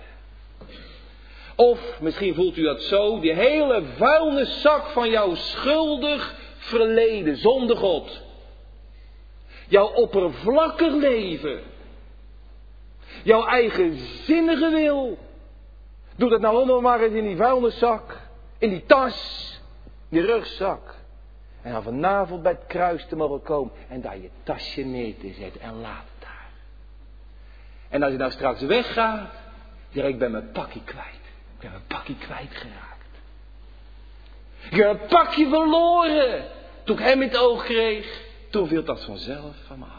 Of misschien voelt u dat zo, die hele vuilniszak van jouw schuldig verleden, zonder God. Jouw oppervlakkig leven. Jouw eigenzinnige wil. Doe dat nou allemaal maar eens in die vuilniszak. In die tas. In die rugzak. En dan vanavond bij het kruis te mogen komen. En daar je tasje neer te zetten. En laat het daar. En als je nou straks weggaat. Zeg ik ben mijn pakje kwijt. Ik ben mijn pakje kwijtgeraakt. Ik heb een pakje verloren. Toen ik hem in het oog kreeg. Toen viel dat vanzelf van me af.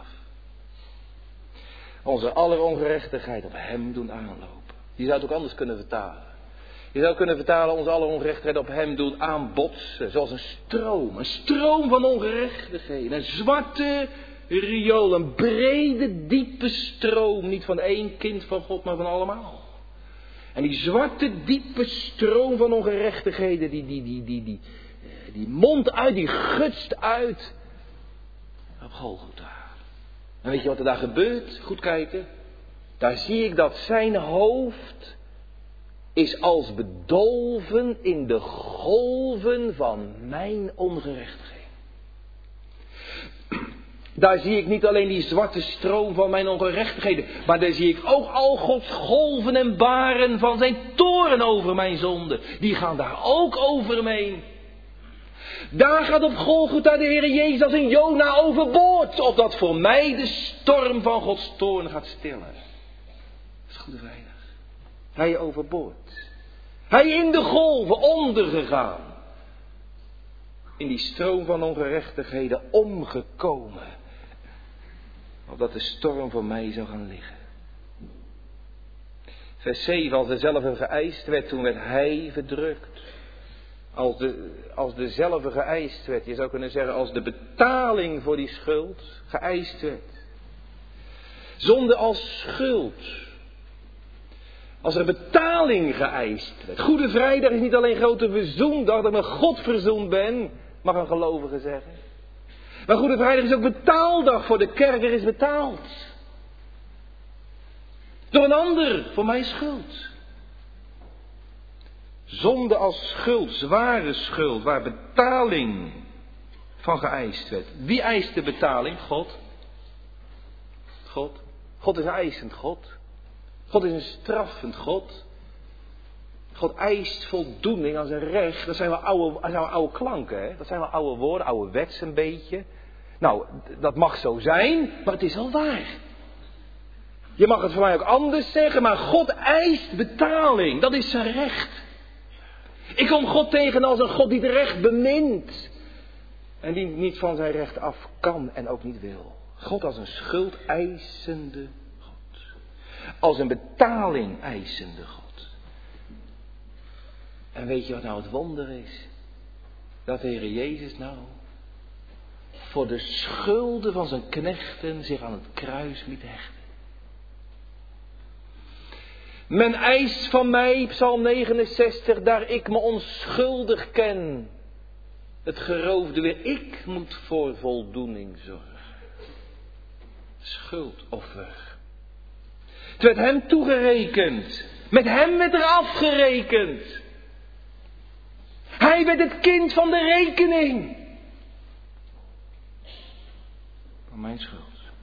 Onze allerongerechtigheid op hem doen aanlopen. Je zou het ook anders kunnen vertalen. Je zou kunnen vertalen, onze allerongerechtigheid op hem doen aanbotsen. Zoals een stroom. Een stroom van ongerechtigheden. Een zwarte riool. Een brede, diepe stroom. Niet van één kind van God, maar van allemaal. En die zwarte, diepe stroom van ongerechtigheden. Die, die, die, die, die, die mond uit, die gutst uit. Op Golgotha. En weet je wat er daar gebeurt? Goed kijken. Daar zie ik dat zijn hoofd is als bedolven in de golven van mijn ongerechtigheid. Daar zie ik niet alleen die zwarte stroom van mijn ongerechtigheden, maar daar zie ik ook al Gods golven en baren van zijn toorn over mijn zonde. Die gaan daar ook over me heen. Daar gaat op Golgotha de Heer Jezus als een Jona overboord, opdat voor mij de storm van Gods toorn gaat stillen. Dat is Goede Vrijdag. Hij overboord. Hij in de golven ondergegaan. In die stroom van ongerechtigheden omgekomen. Opdat de storm voor mij zou gaan liggen. Vers zeven, als dezelfde geëist werd, toen werd hij verdrukt. Als, de, als dezelfde geëist werd, je zou kunnen zeggen als de betaling voor die schuld geëist werd. Zonde als schuld. Als er betaling geëist werd. Goede Vrijdag is niet alleen grote verzoendag dat ik met God verzoend ben. mag een gelovige zeggen. Maar Goede Vrijdag is ook betaaldag voor de kerk, er is betaald. Door een ander, voor mijn schuld. Zonde als schuld, zware schuld, waar betaling van geëist werd. Wie eist de betaling? God. God. God is een eisend God. God is een straffend God. God eist voldoening als een recht. Dat zijn wel oude, dat zijn wel oude klanken, hè? Dat zijn wel oude woorden, oude wets een beetje. Nou, dat mag zo zijn, maar het is wel waar. Je mag het voor mij ook anders zeggen, maar God eist betaling. Dat is zijn recht. Ik kom God tegen als een God die het recht bemint. En die niet van zijn recht af kan en ook niet wil. God als een schuldeisende God. Als een betaling eisende God. En weet je wat nou het wonder is? Dat de Heer Jezus nou voor de schulden van zijn knechten zich aan het kruis liet hechten. Men eist van mij, Psalm negenenzestig, daar ik me onschuldig ken. Het geroofde weer, ik moet voor voldoening zorgen. Schuldoffer. Het werd hem toegerekend. Met hem werd er afgerekend. Hij werd het kind van de rekening. Van mijn schuld.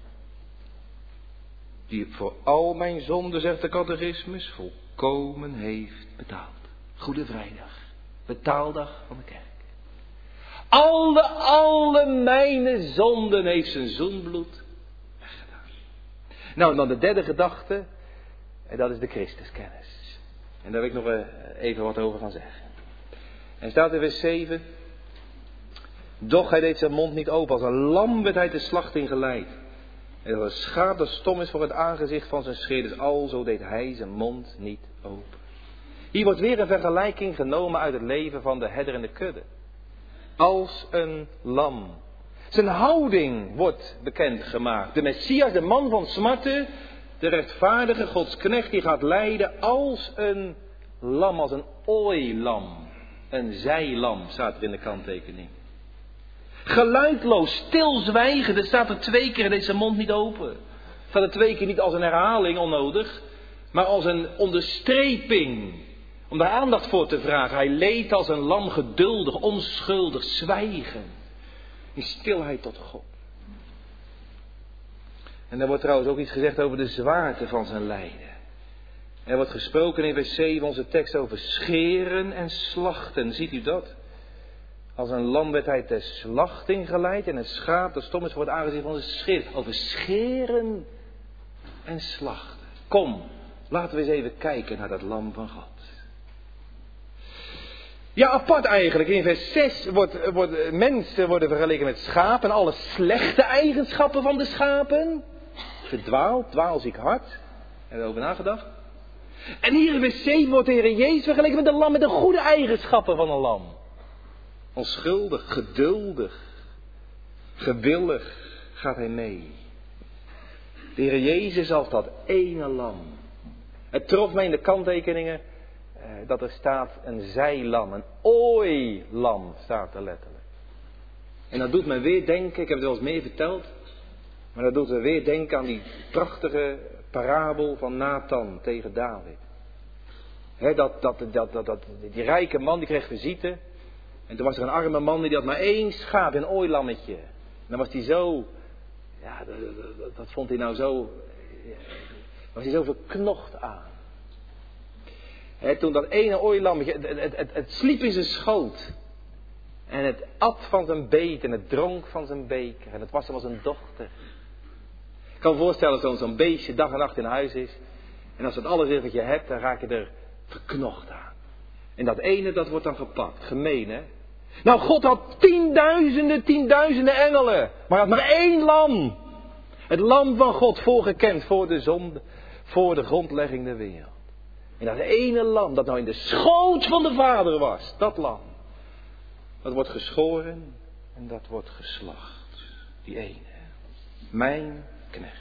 Die voor al mijn zonden, zegt de catechismus, volkomen heeft betaald. Goede Vrijdag. Betaaldag van de kerk. Alle, alle mijn zonden heeft zijn zoenbloed weggedaan. Nou, en dan de derde gedachte. En dat is de Christuskennis. En daar wil ik nog even wat over gaan zeggen. En staat in vers zeven. Doch hij deed zijn mond niet open. Als een lam werd hij te slachting geleid. En als een schaap dat stom is voor het aangezicht van zijn scheerders. Alzo deed hij zijn mond niet open. Hier wordt weer een vergelijking genomen uit het leven van de herder en de kudde. Als een lam. Zijn houding wordt bekendgemaakt. De Messias, de man van smarten. De rechtvaardige Godsknecht die gaat leiden als een lam. Als een ooilam. Een zijlam staat er in de kanttekening. Geluidloos, stilzwijgen. Er staat er twee keer, deed zijn mond niet open. Er staat er twee keer niet als een herhaling onnodig. Maar als een onderstreping. Om daar aandacht voor te vragen. Hij leed als een lam, geduldig, onschuldig, zwijgen. In stilheid tot God. En er wordt trouwens ook iets gezegd over de zwaarte van zijn lijden. Er wordt gesproken in vers zeven, onze tekst, over scheren en slachten. Ziet u dat? Als een lam werd hij ter slachting geleid en een schaap dat stom is voor het aangezicht van zijn scheer. Over scheren en slachten. Kom, laten we eens even kijken naar dat lam van God. Ja, apart eigenlijk. In vers zes wordt, wordt, mensen worden vergeleken met schapen. En alle slechte eigenschappen van de schapen. Verdwaald, dwaalziek hart. Hebben we over nagedacht? En hier in vers zeven wordt de Heer Jezus vergeleken met een lam met de goede eigenschappen van een lam. Onschuldig, geduldig, gewillig gaat hij mee. De Heer Jezus als dat ene lam. Het trof mij in de kanttekeningen eh, dat er staat een zijlam, een ooilam staat er letterlijk. En dat doet me weer denken, ik heb het wel eens meer verteld, maar dat doet me weer denken aan die prachtige parabel van Nathan tegen David. He, dat, dat, dat, dat, dat, die rijke man die kreeg visite. En toen was er een arme man die had maar één schaap, een ooilammetje. En dan was hij zo, ja, dat, dat, dat vond hij nou zo, was hij zo verknocht aan. He, toen dat ene ooilammetje, het, het, het, het sliep in zijn schoot. En het at van zijn beet en het dronk van zijn beker. En het was hem als een dochter. Ik kan me voorstellen dat zo'n beestje dag en nacht in huis is. En als het alles is wat je hebt, dan raak je er verknocht aan. En dat ene, dat wordt dan gepakt. Gemeen, hè? Nou, God had tienduizenden, tienduizenden engelen. Maar hij had maar één lam. Het lam van God, voorgekend voor de zonde, voor de grondlegging der wereld. En dat ene lam, dat nou in de schoot van de Vader was. Dat lam. Dat wordt geschoren en dat wordt geslacht. Die ene. Mijn knecht.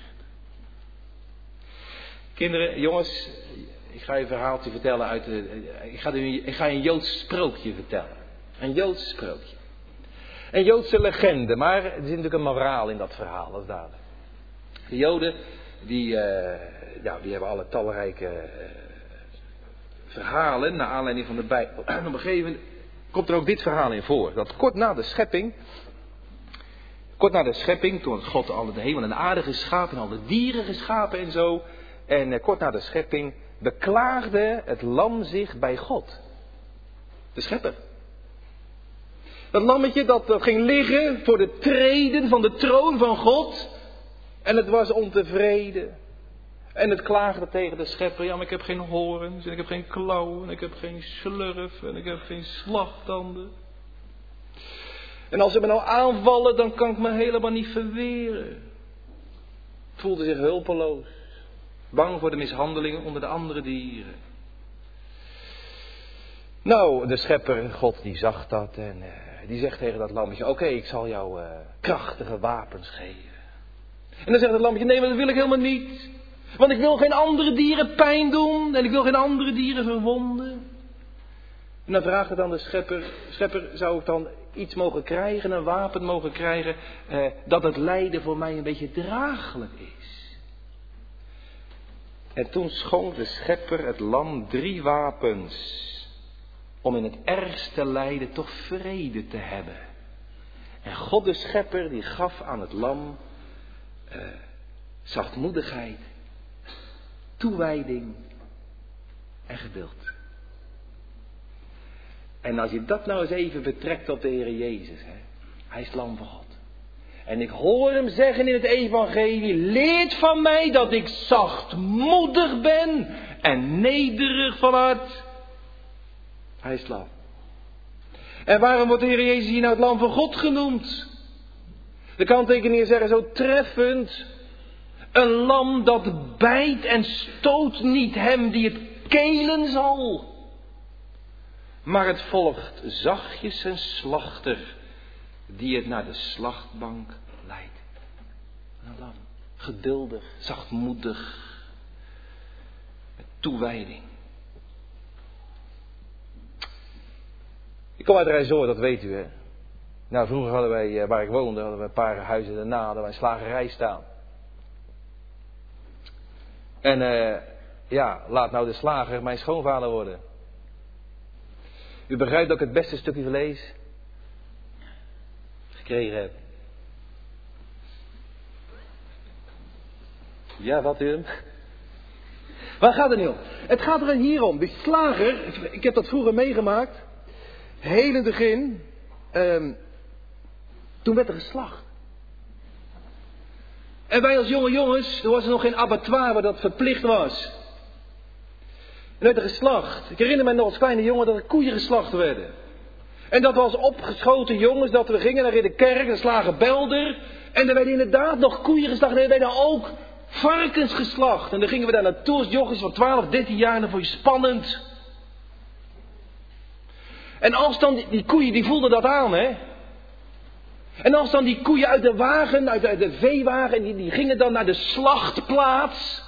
Kinderen, jongens, ik ga je een verhaaltje vertellen uit de, ik ga, u, ik ga je een Joods sprookje vertellen. Een Joods sprookje. Een Joodse legende, maar er zit natuurlijk een moraal in dat verhaal, dat is duidelijk. De Joden, die, uh, ja, die hebben alle talrijke uh, verhalen naar aanleiding van de Bijbel. En op een gegeven moment komt er ook dit verhaal in voor. Dat kort na de schepping, kort na de schepping, toen God alle de hemel en de aarde geschapen en alle dieren geschapen en zo. En uh, kort na de schepping beklaagde het lam zich bij God. De schepper. Dat lammetje dat, dat ging liggen voor de treden van de troon van God. En het was ontevreden. En het klaagde tegen de schepper. Ja, maar ik heb geen horens. En ik heb geen klauwen. En ik heb geen slurf. En ik heb geen slagtanden. En als ze me nou aanvallen, dan kan ik me helemaal niet verweren. Het voelde zich hulpeloos. Bang voor de mishandelingen onder de andere dieren. Nou, de schepper, God, die zag dat. En uh, die zegt tegen dat lammetje: oké, okay, ik zal jou uh, krachtige wapens geven. En dan zegt het lammetje: nee, maar dat wil ik helemaal niet. Want ik wil geen andere dieren pijn doen. En ik wil geen andere dieren verwonden. En dan vraagt het dan de schepper: schepper, zou ik dan iets mogen krijgen, een wapen mogen krijgen, eh, dat het lijden voor mij een beetje draaglijk is? En toen schonk de schepper het lam drie wapens. Om in het ergste lijden toch vrede te hebben. En God de schepper die gaf aan het lam eh, zachtmoedigheid, toewijding en geduld. En als je dat nou eens even betrekt op de Heer Jezus. Hè, hij is het lam van God. En ik hoor hem zeggen in het evangelie: leert van mij dat ik zachtmoedig ben en nederig van hart. Hij is het lam. En waarom wordt de Heer Jezus hier nou het lam van God genoemd? De kanttekeningen zeggen zo treffend: een lam dat bijt en stoot niet hem die het kelen zal. Maar het volgt zachtjes een slachter die het naar de slachtbank leidt. Een lam. Geduldig, zachtmoedig, met toewijding. Ik kom uit Rijzoord, dat weet u hè. Nou, vroeger hadden wij, waar ik woonde, hadden we een paar huizen daarna, hadden wij een slagerij staan. En uh, ja, laat nou de slager mijn schoonvader worden. U begrijpt dat ik het beste stukje vlees gekregen heb. Ja, wat u? Waar gaat het nu om? Het gaat er hier om. Die slager, ik heb dat vroeger meegemaakt. Heel in het begin, um, toen werd er geslacht. En wij als jonge jongens, er was er nog geen abattoir waar dat verplicht was. En werd er geslacht. Ik herinner me nog als kleine jongen dat er koeien geslacht werden. En dat was opgeschoten jongens, dat we gingen naar in de kerk, de slager Belder. En er werden inderdaad nog koeien geslacht en er werden ook varkens geslacht. En dan gingen we daar naartoe als jochies van twaalf, dertien jaar en dan vond je spannend. En als dan die, die koeien, die voelden dat aan, hè. En als dan die koeien uit de wagen, uit de, uit de veewagen, die, die gingen dan naar de slachtplaats.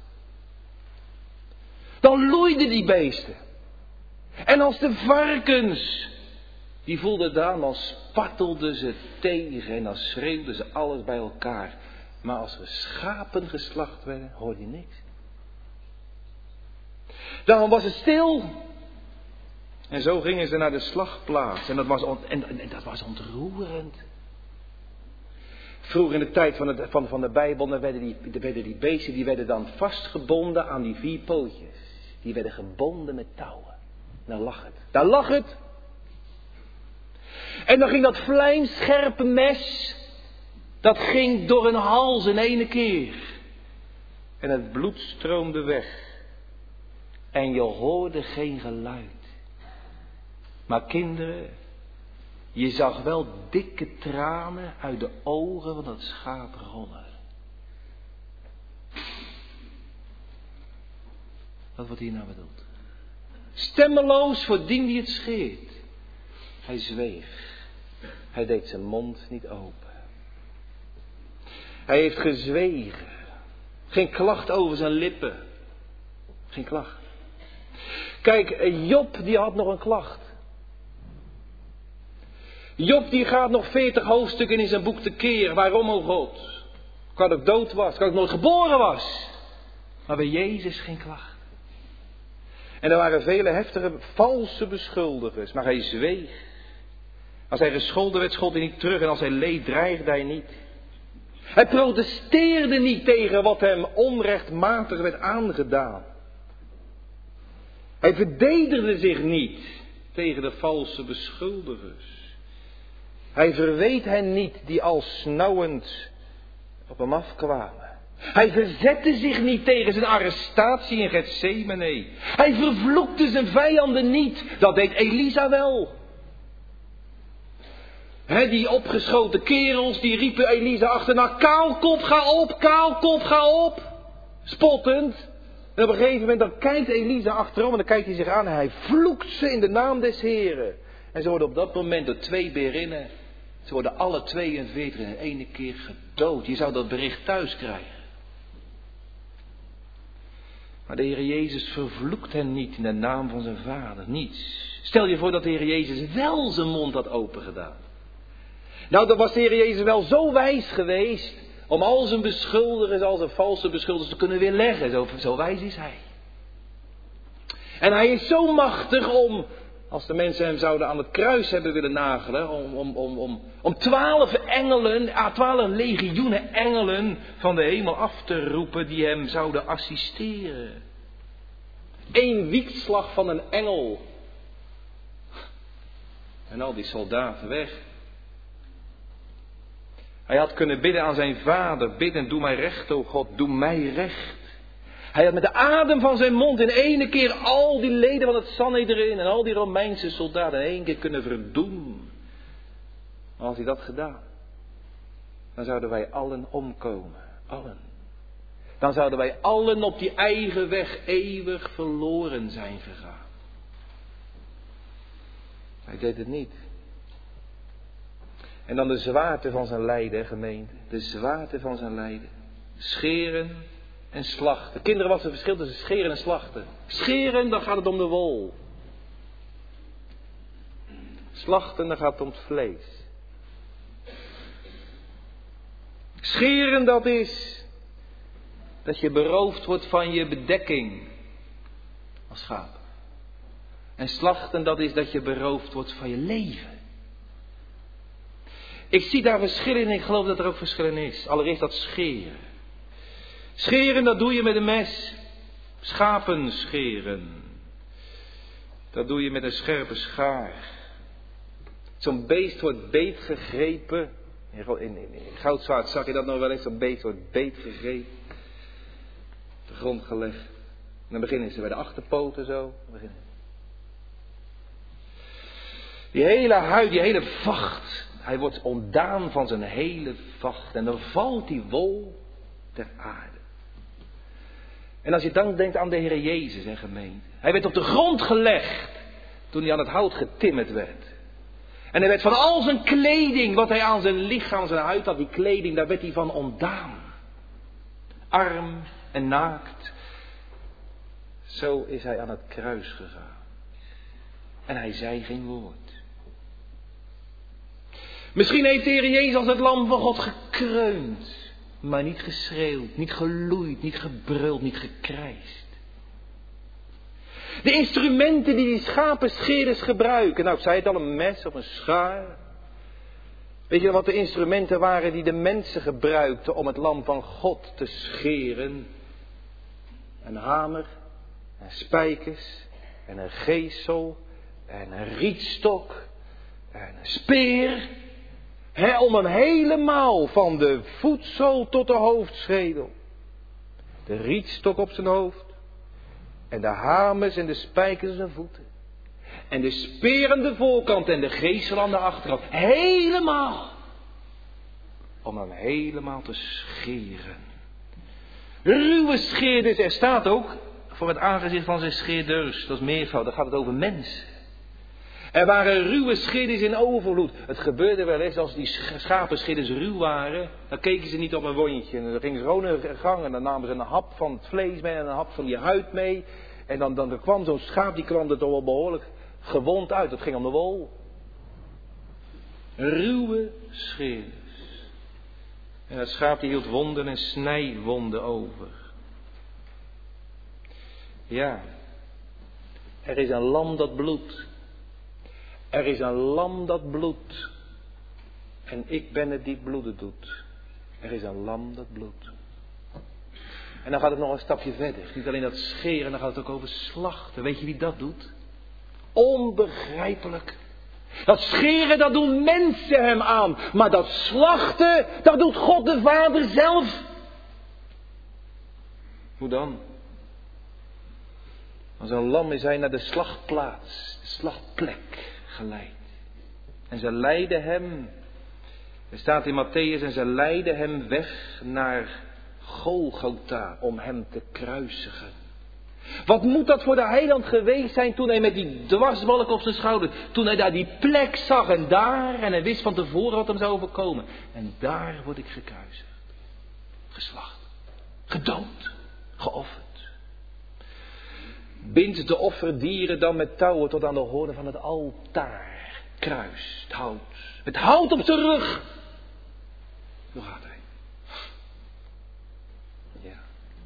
Dan loeiden die beesten. En als de varkens, die voelden het aan, dan spartelden ze tegen en dan schreeuwden ze alles bij elkaar. Maar als er schapen geslacht werden, hoorde je niks. Dan was het stil. En zo gingen ze naar de slagplaats. En dat was, on, en, en dat was ontroerend. Vroeger in de tijd van, het, van, van de Bijbel, dan werden die, werden die beesten die werden dan vastgebonden aan die vier pootjes. Die werden gebonden met touwen. Daar lag het. Daar lag het. En dan ging dat vlijmscherpe mes, dat ging door een hals in ene keer. En het bloed stroomde weg. En je hoorde geen geluid. Maar kinderen, je zag wel dikke tranen uit de ogen van dat schaap rollen. Wat wordt hier nou bedoeld? Stemmeloos voor dien die het scheert. Hij zweeg. Hij deed zijn mond niet open. Hij heeft gezwegen. Geen klacht over zijn lippen. Geen klacht. Kijk, Job die had nog een klacht. Job die gaat nog veertig hoofdstukken in zijn boek tekeer. Waarom, o God? Kan ik dood was, kan ik nooit geboren was. Maar bij Jezus geen klacht. En er waren vele heftige, valse beschuldigers, maar hij zweeg. Als hij gescholden werd, schold hij niet terug en als hij leed, dreigde hij niet. Hij protesteerde niet tegen wat hem onrechtmatig werd aangedaan. Hij verdedigde zich niet tegen de valse beschuldigers. Hij verweet hen niet die al snauwend op hem afkwamen. Hij verzette zich niet tegen zijn arrestatie in Getsemane. Hij vervloekte zijn vijanden niet. Dat deed Elisa wel. He, die opgeschoten kerels, die riepen Elisa achterna: kaalkop, ga op, kaalkop, ga op. Spottend. En op een gegeven moment dan kijkt Elisa achterom en dan kijkt hij zich aan en hij vloekt ze in de naam des Heren. En ze worden op dat moment door twee berinnen, ze worden alle tweeënveertig in ene keer gedood. Je zou dat bericht thuis krijgen. Maar de Heer Jezus vervloekt hen niet in de naam van zijn Vader, niets. Stel je voor dat de Heer Jezus wel zijn mond had opengedaan. Nou, dan was de Heer Jezus wel zo wijs geweest om al zijn beschuldigers, al zijn valse beschuldigers te kunnen weerleggen. Zo, zo wijs is hij. En hij is zo machtig om, als de mensen hem zouden aan het kruis hebben willen nagelen, om, om, om, om, om twaalf engelen, ah, twaalf legioenen engelen van de hemel af te roepen die hem zouden assisteren. Eén wiekslag van een engel. En al die soldaten weg. Hij had kunnen bidden aan zijn Vader, bidden, doe mij recht, o God, doe mij recht. Hij had met de adem van zijn mond in ene keer al die leden van het Sanhedrin en al die Romeinse soldaten in één keer kunnen verdoen. Maar als hij dat gedaan, dan zouden wij allen omkomen, allen. Dan zouden wij allen op die eigen weg eeuwig verloren zijn gegaan. Hij deed het niet. En dan de zwaarte van zijn lijden, gemeente. De zwaarte van zijn lijden. Scheren en slachten. Kinderen, wat is het verschil tussen scheren en slachten? Scheren, dan gaat het om de wol. Slachten, dan gaat het om het vlees. Scheren, dat is dat je beroofd wordt van je bedekking als schaap. En slachten, dat is dat je beroofd wordt van je leven. Ik zie daar verschillen in en ik geloof dat er ook verschillen is. Allereerst dat scheren. Scheren, dat doe je met een mes. Schapen scheren. Dat doe je met een scherpe schaar. Zo'n beest wordt beetgegrepen. In, in, in Goudzwaard zag je dat nog wel eens. Zo'n beest wordt beetgegrepen. Op de grond gelegd. En dan beginnen ze bij de achterpoten zo. Die hele huid, die hele vacht. Hij wordt ontdaan van zijn hele vacht. En dan valt die wol ter aarde. En als je dan denkt aan de Heer Jezus en gemeente. Hij werd op de grond gelegd. Toen hij aan het hout getimmerd werd. En hij werd van al zijn kleding. Wat hij aan zijn lichaam, zijn huid had. Die kleding, daar werd hij van ontdaan. Arm en naakt. Zo is hij aan het kruis gegaan. En hij zei geen woord. Misschien heeft de Heer Jezus als het lam van God gekreund. Maar niet geschreeuwd, niet geloeid, niet gebruld, niet gekrijsd. De instrumenten die die schapenscheerders gebruiken. Nou, ik zei het al, een mes of een schaar. Weet je wat de instrumenten waren die de mensen gebruikten om het lam van God te scheren? Een hamer, en spijkers, en een geesel, en een rietstok, en een speer. He, om hem helemaal van de voetzool tot de hoofdschedel. De rietstok op zijn hoofd. En de hamers en de spijkers aan zijn voeten. En de speer aan de voorkant en de geesel aan de achterkant. Helemaal. Om hem helemaal te scheren. Ruwe scheerders. Er staat ook voor het aangezicht van zijn scheerders. Dat is meervoud. Dan gaat het over mensen. Er waren ruwe scheerders in overvloed. Het gebeurde wel eens als die schapenscheerders ruw waren. Dan keken ze niet op een wondje. En dan gingen ze gewoon in gang. En dan namen ze een hap van het vlees mee. En een hap van die huid mee. En dan, dan kwam zo'n schaap. Die kwam er toch wel behoorlijk gewond uit. Dat ging om de wol. Ruwe scheerders. En dat schaap die hield wonden en snijwonden over. Ja, er is een lam dat bloedt. Er is een lam dat bloedt. En ik ben het die bloeden doet. Er is een lam dat bloedt. En dan gaat het nog een stapje verder. Niet alleen dat scheren, dan gaat het ook over slachten. Weet je wie dat doet? Onbegrijpelijk. Dat scheren, dat doen mensen hem aan. Maar dat slachten, dat doet God de Vader zelf. Hoe dan? Als een lam is hij naar de slachtplaats, de slachtplek geleid. En ze leidden hem, er staat in Matthäus, en ze leidden hem weg naar Golgotha om hem te kruisigen. Wat moet dat voor de heiland geweest zijn toen hij met die dwarsbalk op zijn schouder, toen hij daar die plek zag en daar, en hij wist van tevoren wat hem zou overkomen. En daar word ik gekruisigd, geslacht, gedood, geofferd. Bindt de offerdieren dan met touwen tot aan de hoornen van het altaar. Kruis, het hout, het hout op zijn rug. Hoe gaat hij? Ja.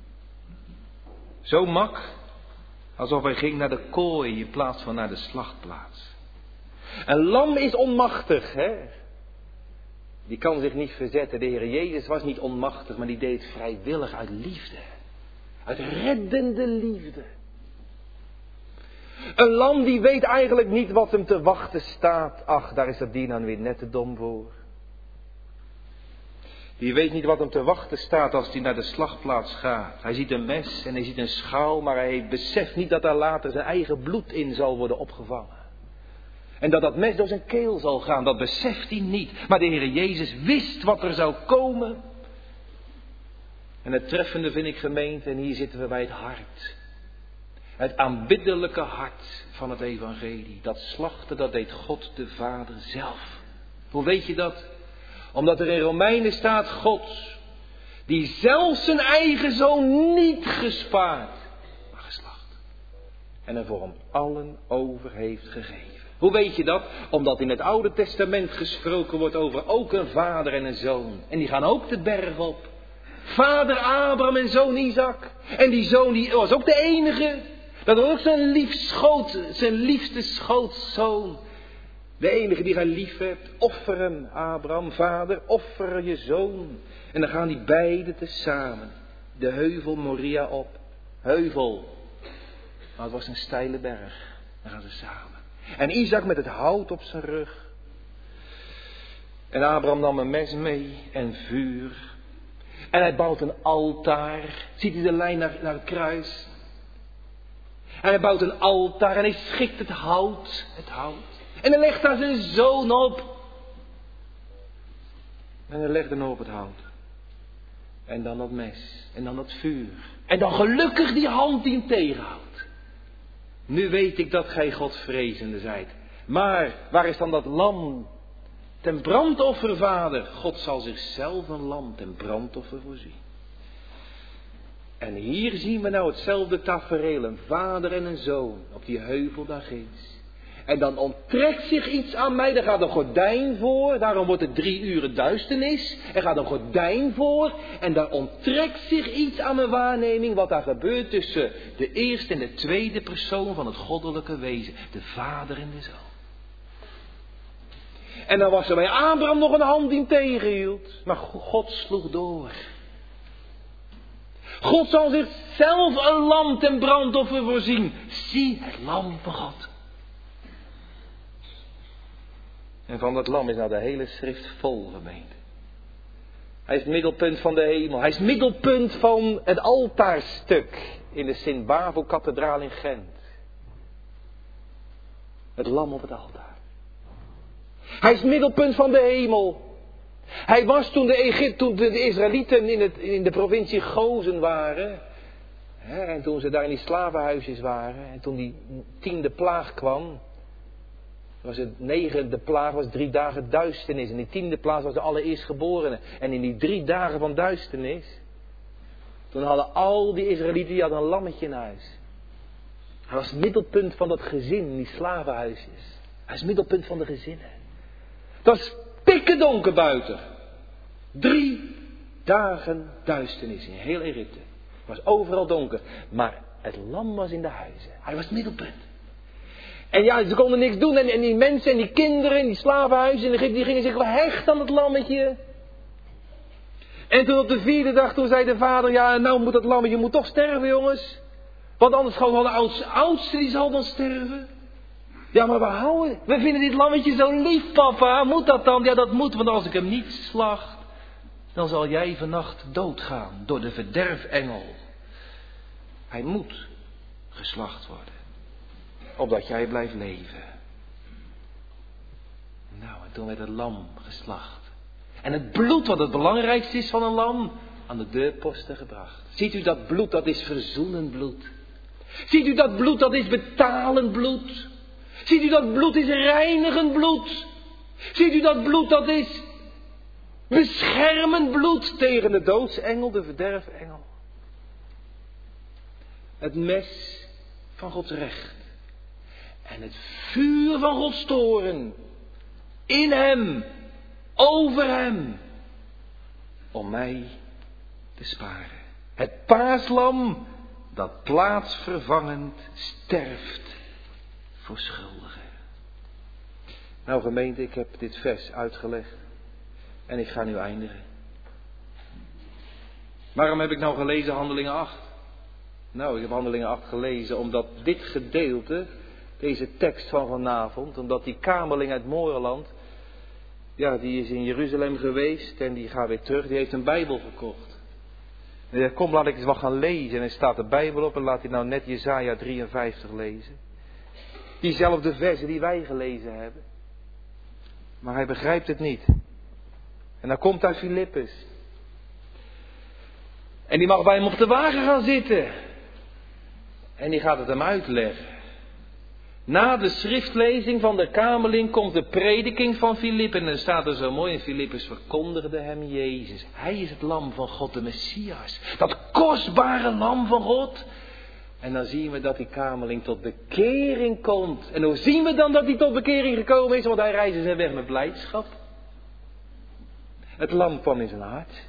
Zo mak, alsof hij ging naar de kooi in plaats van naar de slachtplaats. Een lam is onmachtig, hè? Die kan zich niet verzetten. De Heer Jezus was niet onmachtig, maar die deed het vrijwillig uit liefde. Uit reddende liefde. Een lam die weet eigenlijk niet wat hem te wachten staat. Ach, daar is dat dier dan weer net te dom voor. Die weet niet wat hem te wachten staat als hij naar de slagplaats gaat. Hij ziet een mes en hij ziet een schaal, maar hij beseft niet dat daar later zijn eigen bloed in zal worden opgevangen. En dat dat mes door zijn keel zal gaan, dat beseft hij niet. Maar de Heer Jezus wist wat er zou komen. En het treffende vind ik, gemeente, en hier zitten we bij het hart. Het aanbiddelijke hart van het evangelie. Dat slachten, dat deed God de Vader zelf. Hoe weet je dat? Omdat er in Romeinen staat, God, die zelfs zijn eigen zoon niet gespaard, maar geslacht. En er voor hem allen over heeft gegeven. Hoe weet je dat? Omdat in het Oude Testament gesproken wordt over ook een vader en een zoon. En die gaan ook de berg op. Vader Abraham en zoon Isaac. En die zoon die was ook de enige. Dat was ook zijn, lief schoot, zijn liefste schootzoon. De enige die hij lief hebt. Offer hem, Abraham, vader, offer je zoon. En dan gaan die beiden tezamen de heuvel Moria op. Heuvel. Maar het was een steile berg. Dan gaan ze samen. En Isaac met het hout op zijn rug. En Abraham nam een mes mee en vuur. En hij bouwt een altaar. Ziet u de lijn naar, naar het kruis? En hij bouwt een altaar en hij schikt het hout. Het hout. En hij legt daar zijn zoon op. En hij legt hem op het hout. En dan dat mes. En dan dat vuur. En dan gelukkig die hand die hem tegenhoudt. Nu weet ik dat gij Godvrezende zijt. Maar waar is dan dat lam ten brandoffer, vader? God zal zichzelf een lam ten brandoffer voorzien. En hier zien we nou hetzelfde tafereel. Een vader en een zoon op die heuvel daar ginds. En dan onttrekt zich iets aan mij. Er gaat een gordijn voor. Daarom wordt het drie uren duisternis. Er gaat een gordijn voor. En daar onttrekt zich iets aan mijn waarneming. Wat daar gebeurt tussen de eerste en de tweede persoon van het goddelijke wezen. De vader en de zoon. En dan was er bij Abraham nog een hand die hem tegenhield. Maar God sloeg door. God zal zichzelf een lam ten brandoffer voorzien. Zie het lam van God. En van dat lam is nou de hele schrift vol, gemeente. Hij is het middelpunt van de hemel. Hij is het middelpunt van het altaarstuk in de Sint-Bavo-kathedraal in Gent. Het lam op het altaar. Hij is het middelpunt van de hemel. Hij was toen de, Egypte, toen de Israëlieten in, het, in de provincie Gozen waren. Hè, en toen ze daar in die slavenhuisjes waren. En toen die tiende plaag kwam. Was het negende plaag was drie dagen duisternis. En die tiende plaag was de allereerstgeborene. En in die drie dagen van duisternis. Toen hadden al die Israëlieten die hadden een lammetje in huis. Hij was het middelpunt van dat gezin in die slavenhuisjes. Hij is het middelpunt van de gezinnen. Het was pikken donker buiten. Drie dagen duisternis in heel Egypte. Het was overal donker. Maar het lam was in de huizen. Hij was het middelpunt. En ja, ze konden niks doen. En, en die mensen en die kinderen in die slavenhuizen in Egypte, die gingen zich gehecht aan het lammetje. En toen op de vierde dag, toen zei de vader, ja, nou moet dat lammetje moet toch sterven, jongens. Want anders gewoon wel de oudste, oudste die zal dan sterven. Ja, maar we houden, we vinden dit lammetje zo lief, papa. Moet dat dan? Ja, dat moet, want als ik hem niet slacht, dan zal jij vannacht doodgaan door de verderfengel. Hij moet geslacht worden, opdat jij blijft leven. Nou, en toen werd het lam geslacht. En het bloed, wat het belangrijkste is van een lam, aan de deurposten gebracht. Ziet u dat bloed, dat is verzoenend bloed. Ziet u dat bloed, dat is betalend bloed. Ziet u dat bloed is reinigend bloed. Ziet u dat bloed, dat is beschermend bloed tegen de doodsengel, de verderfengel. Het mes van Gods recht. En het vuur van Gods toorn. In hem. Over hem. Om mij te sparen. Het paaslam dat plaatsvervangend sterft voor schuldigen. Nou gemeente, ik heb dit vers uitgelegd. En ik ga nu eindigen. Waarom heb ik nou gelezen Handelingen acht? Nou, ik heb Handelingen acht gelezen omdat dit gedeelte, deze tekst van vanavond, omdat die kamerling uit Moorland, ja, die is in Jeruzalem geweest en die gaat weer terug, die heeft een Bijbel gekocht. En hij zegt, kom, laat ik eens wat gaan lezen. En er staat de Bijbel op en laat hij nou net Jesaja drieënvijftig lezen. Diezelfde versen die wij gelezen hebben. Maar hij begrijpt het niet. En dan komt daar Filippus. En die mag bij hem op de wagen gaan zitten. En die gaat het hem uitleggen. Na de schriftlezing van de kamerling komt de prediking van Filippus. En dan staat er zo mooi in: Filippus verkondigde hem Jezus. Hij is het lam van God, de Messias. Dat kostbare lam van God. En dan zien we dat die kamerling tot bekering komt. En hoe zien we dan dat hij tot bekering gekomen is? Want hij reisde zijn weg met blijdschap. Het lam kwam in zijn hart.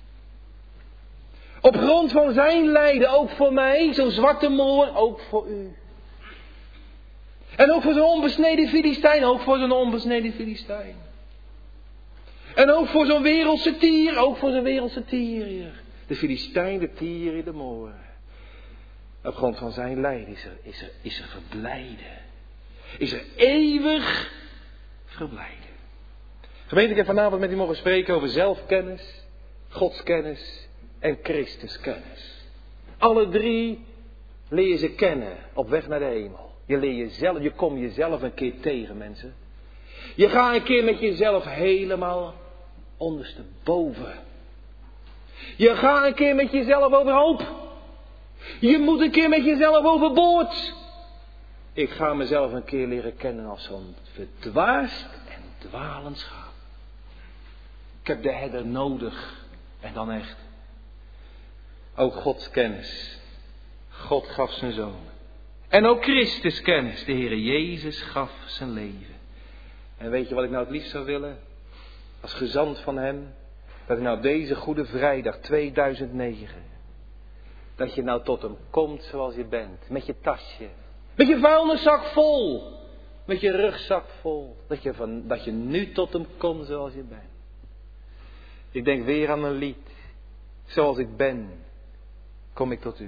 Op grond van zijn lijden, ook voor mij, zo'n zwarte moor, ook voor u. En ook voor zo'n onbesneden Filistijn, ook voor zo'n onbesneden Filistijn. En ook voor zo'n wereldse tier, ook voor zo'n wereldse tier hier. De Filistijn, de tier, de moor. Op grond van zijn lijden is er, is er, is er verblijden. Is er eeuwig verblijden. Gemeente, ik heb vanavond met u mogen spreken over zelfkennis, godskennis en Christuskennis. Alle drie leer je ze kennen op weg naar de hemel. Je leert jezelf, je komt jezelf een keer tegen, mensen. Je gaat een keer met jezelf helemaal ondersteboven. Je gaat een keer met jezelf overhoop. Je moet een keer met jezelf overboord. Ik ga mezelf een keer leren kennen als zo'n verdwaasd en dwalend schaap. Ik heb de herder nodig. En dan echt. Ook Gods kennis. God gaf zijn zoon. En ook Christus kennis. De Heere Jezus gaf zijn leven. En weet je wat ik nou het liefst zou willen? Als gezant van hem. Dat ik nou deze Goede Vrijdag tweeduizend negen. Dat je nou tot hem komt zoals je bent. Met je tasje. Met je vuilniszak vol. Met je rugzak vol. Dat je, van, dat je nu tot hem komt zoals je bent. Ik denk weer aan een lied. Zoals ik ben, kom ik tot u.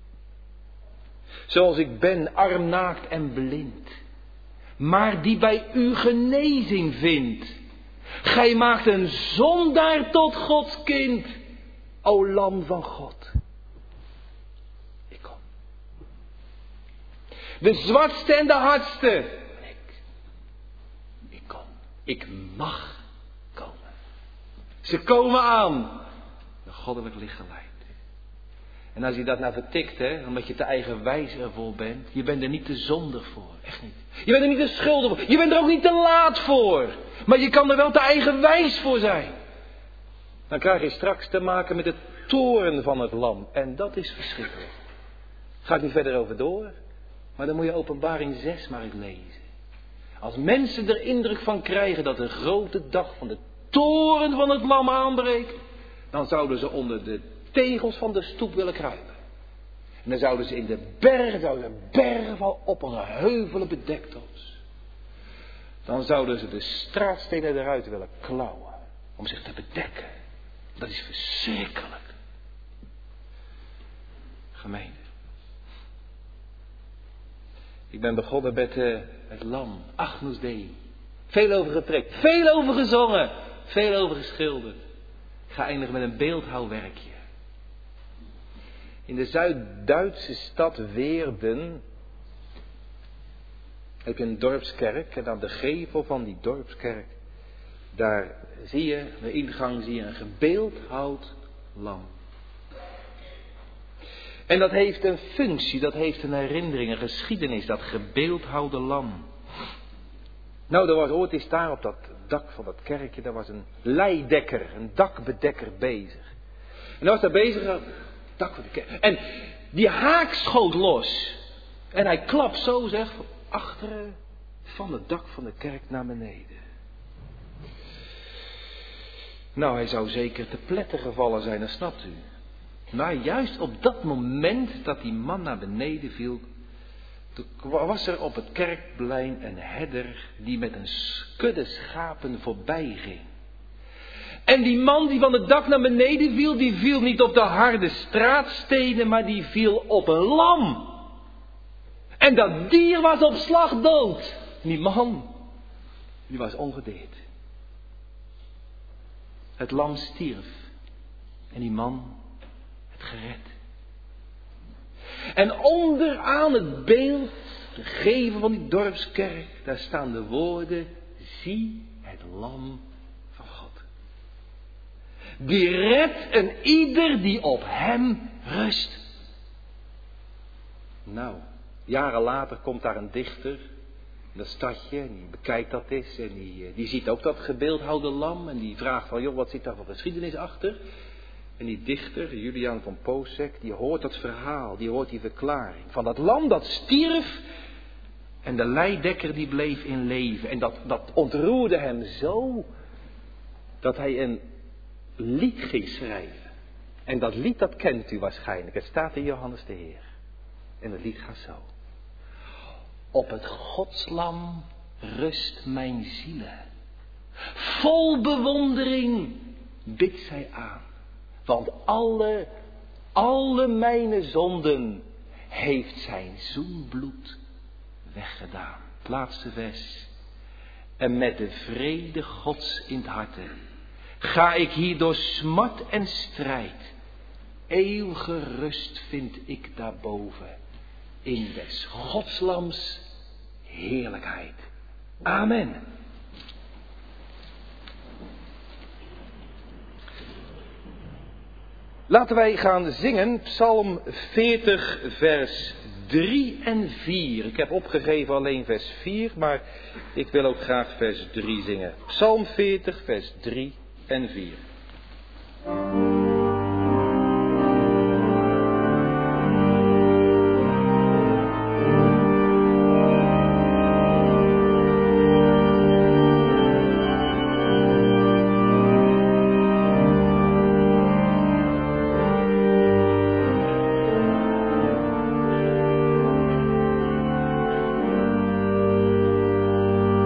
Zoals ik ben, arm, naakt en blind. Maar die bij u genezing vindt. Gij maakt een zondaar tot Gods kind. O lam van God. Ik kom. De zwartste en de hardste. Ik. Ik kom. Ik mag komen. Ze komen aan. De goddelijk licht geleid. En als je dat nou vertikt, hè, omdat je te eigenwijs ervoor bent. Je bent er niet te zondig voor. Echt niet. Je bent er niet te schuldig voor. Je bent er ook niet te laat voor. Maar je kan er wel te eigenwijs voor zijn. Dan krijg je straks te maken met de toorn van het lam. En dat is verschrikkelijk. Ga ik niet verder over door. Maar dan moet je Openbaring zes maar eens lezen. Als mensen er indruk van krijgen dat de grote dag van de toren van het lam aanbreekt, dan zouden ze onder de tegels van de stoep willen kruipen. En dan zouden ze in de bergen, zouden de bergen van op een heuvelen bedekt ons. Dan zouden ze de straatstenen eruit willen klauwen om zich te bedekken. Dat is verschrikkelijk. Gemeente. Ik ben begonnen met uh, het lam, Agnus Dei. Veel over geprekt, veel over gezongen, veel over geschilderd. Ik ga eindigen met een beeldhouwwerkje. In de Zuid-Duitse stad Weerden heb je een dorpskerk. En aan de gevel van die dorpskerk, daar zie je, aan de ingang zie je een gebeeldhouwd lam. En dat heeft een functie, dat heeft een herinnering, een geschiedenis, dat gebeeldhouwde lam. Nou, er was ooit eens daar op dat dak van dat kerkje, daar was een leidekker, een dakbedekker bezig. En hij was daar bezig aan het dak van de kerk. En die haak schoot los. En hij klapt zo, zeg, van achteren van het dak van de kerk naar beneden. Nou, hij zou zeker te pletten gevallen zijn, dat snapt u. Maar juist op dat moment dat die man naar beneden viel, toen was er op het kerkplein een herder die met een kudde schapen voorbij ging. En die man die van het dak naar beneden viel, die viel niet op de harde straatstenen, maar die viel op een lam. En dat dier was op slag dood. Die man, die was ongedeerd. Het lam stierf. En die man het gered. En onderaan het beeld, de gevel van die dorpskerk, daar staan de woorden: zie het lam van God. Die redt een ieder die op hem rust. Nou, jaren later komt daar een dichter in dat stadje en die bekijkt dat eens en die, die ziet ook dat gebeeldhouwde lam en die vraagt van, joh, wat zit daar voor geschiedenis achter? En die dichter, Julian van Posek, die hoort dat verhaal, die hoort die verklaring van dat lam dat stierf en de leidekker die bleef in leven. En dat, dat ontroerde hem zo dat hij een lied ging schrijven. En dat lied, dat kent u waarschijnlijk. Het staat in Johannes de Heer. En het lied gaat zo. Op het godslam rust mijn ziele. Vol bewondering bidt zij aan. Want alle, alle mijn zonden heeft zijn zoenbloed weggedaan. Het laatste vers. En met de vrede Gods in het harte ga ik hier door smart en strijd. Eeuwige rust vind ik daarboven. In des Godslams heerlijkheid. Amen. Laten wij gaan zingen Psalm veertig vers drie en vier. Ik heb opgegeven alleen vers vier, maar ik wil ook graag vers drie zingen. Psalm veertig vers drie en vier.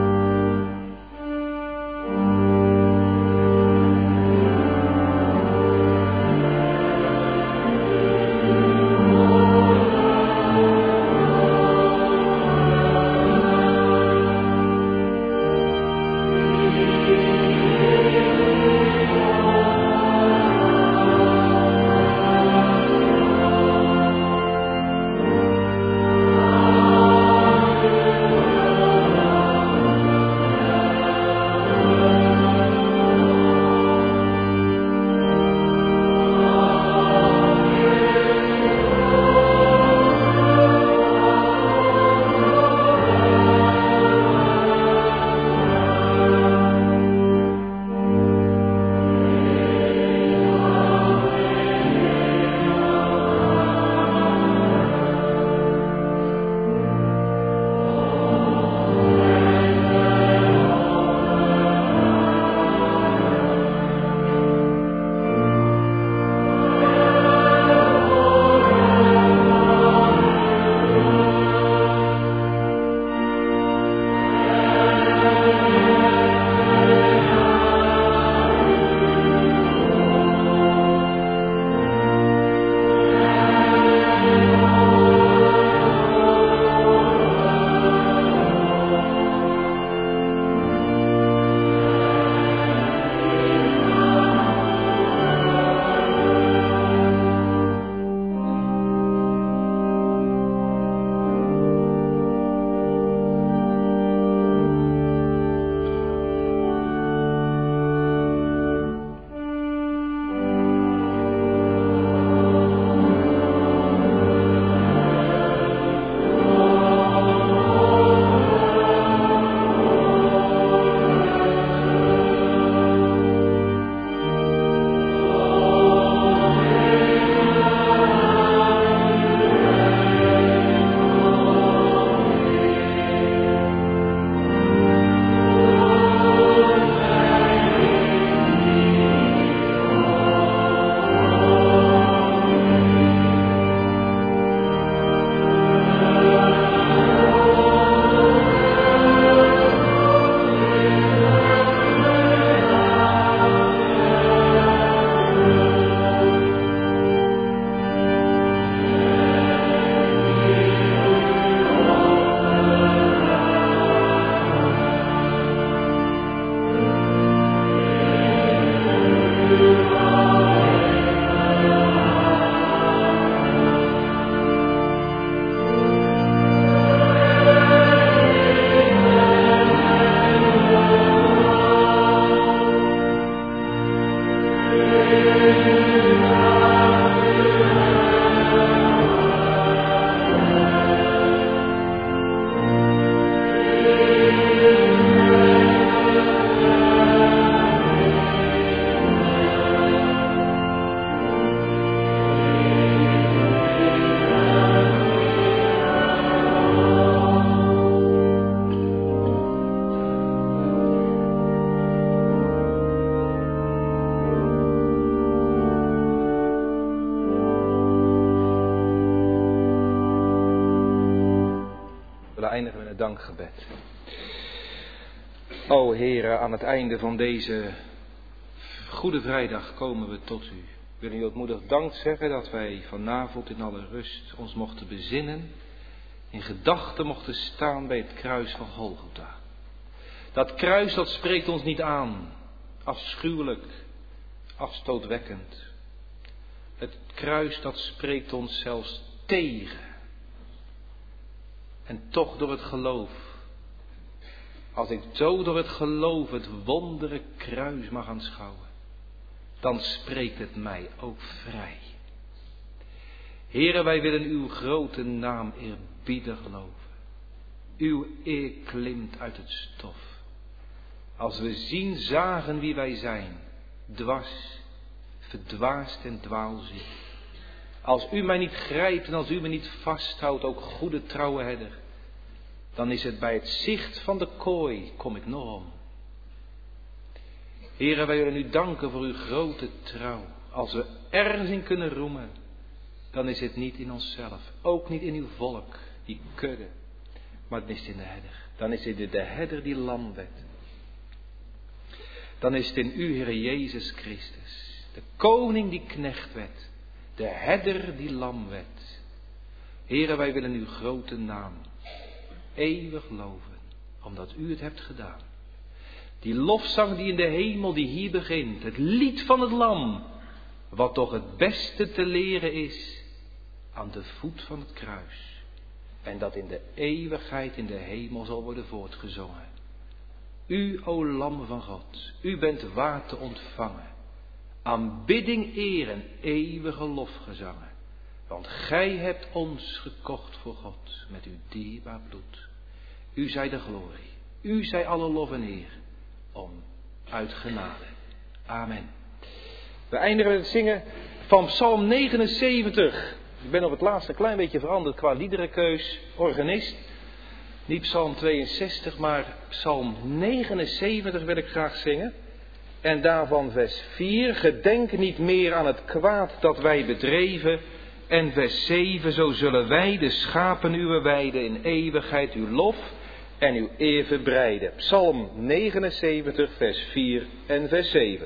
Thank eindigen met het dankgebed. O Heere, aan het einde van deze Goede Vrijdag komen we tot u. We willen u ootmoedig dank zeggen dat wij vanavond in alle rust ons mochten bezinnen, in gedachten mochten staan bij het kruis van Golgotha. Dat kruis dat spreekt ons niet aan, afschuwelijk, afstootwekkend. Het kruis dat spreekt ons zelfs tegen. En toch door het geloof, als ik zo door het geloof het wondere kruis mag aanschouwen, dan spreekt het mij ook vrij. Heere, wij willen uw grote naam eerbiedig loven. Uw eer klimt uit het stof. Als we zien, zagen wie wij zijn, dwars, verdwaasd en dwaalziek. Als u mij niet grijpt en als u me niet vasthoudt, ook goede trouwe herder, dan is het bij het zicht van de kooi, kom ik nog om. Heere, wij willen u danken voor uw grote trouw. Als we ergens in kunnen roemen, dan is het niet in onszelf. Ook niet in uw volk, die kudde. Maar het is in de herder. Dan is het in de herder die lam werd. Dan is het in u, Heere Jezus Christus. De koning die knecht werd. De herder die lam werd. Heere, wij willen uw grote naam eeuwig loven. Omdat u het hebt gedaan. Die lofzang die in de hemel, die hier begint. Het lied van het lam. Wat toch het beste te leren is aan de voet van het kruis. En dat in de eeuwigheid in de hemel zal worden voortgezongen. U, o lam van God, u bent waard te ontvangen. Aanbidding, eer en eeuwige lofgezangen. Want gij hebt ons gekocht voor God met uw dierbaar bloed. U zij de glorie, u zij alle lof en eer, om uit genade. Amen. We eindigen met het zingen van Psalm negenenzeventig. Ik ben op het laatste een klein beetje veranderd qua liederenkeus, organist. Niet Psalm tweeënzestig, maar Psalm negenenzeventig wil ik graag zingen. En daarvan vers vier. Gedenk niet meer aan het kwaad dat wij bedreven. En vers zeven. Zo zullen wij de schapen uwe weiden in eeuwigheid uw lof en uw eer verbreiden. Psalm negenenzeventig, vers vier en vers zeven.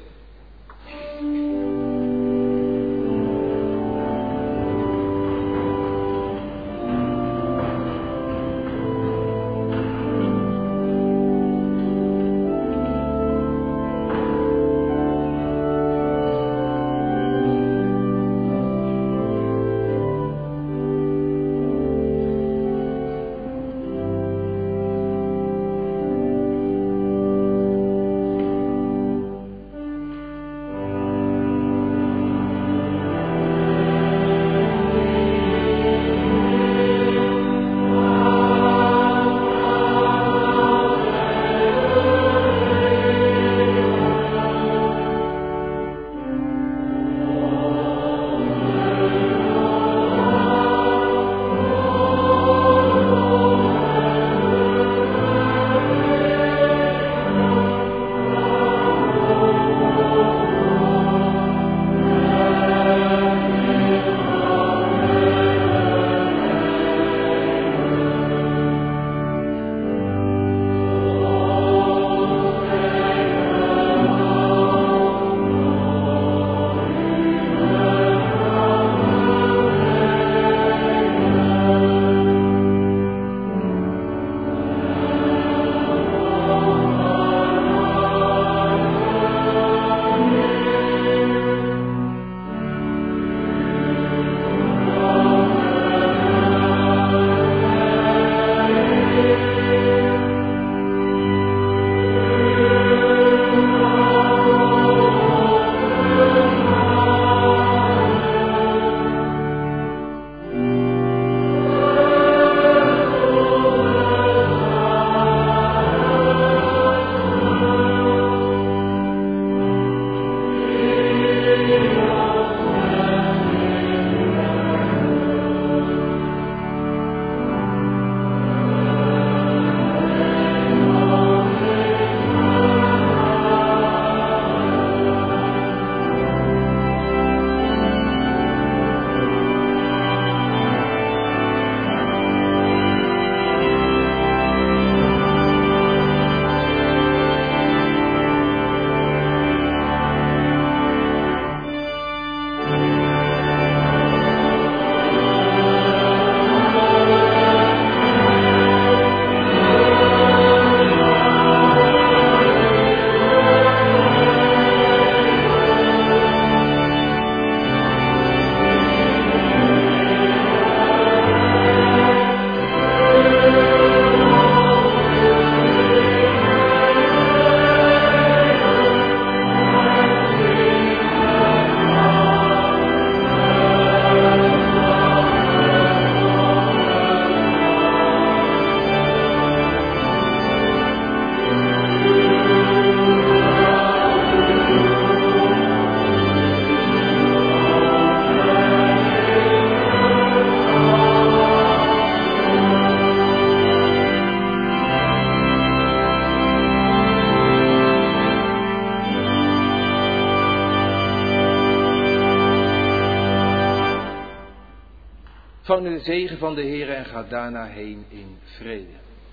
Vang nu de zegen van de Heer en ga daarna heen in vrede.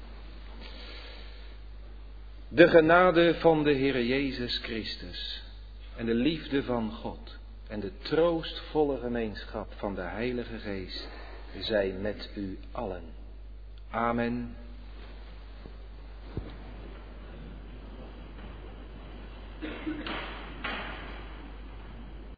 De genade van de Heer Jezus Christus en de liefde van God en de troostvolle gemeenschap van de Heilige Geest zij met u allen. Amen.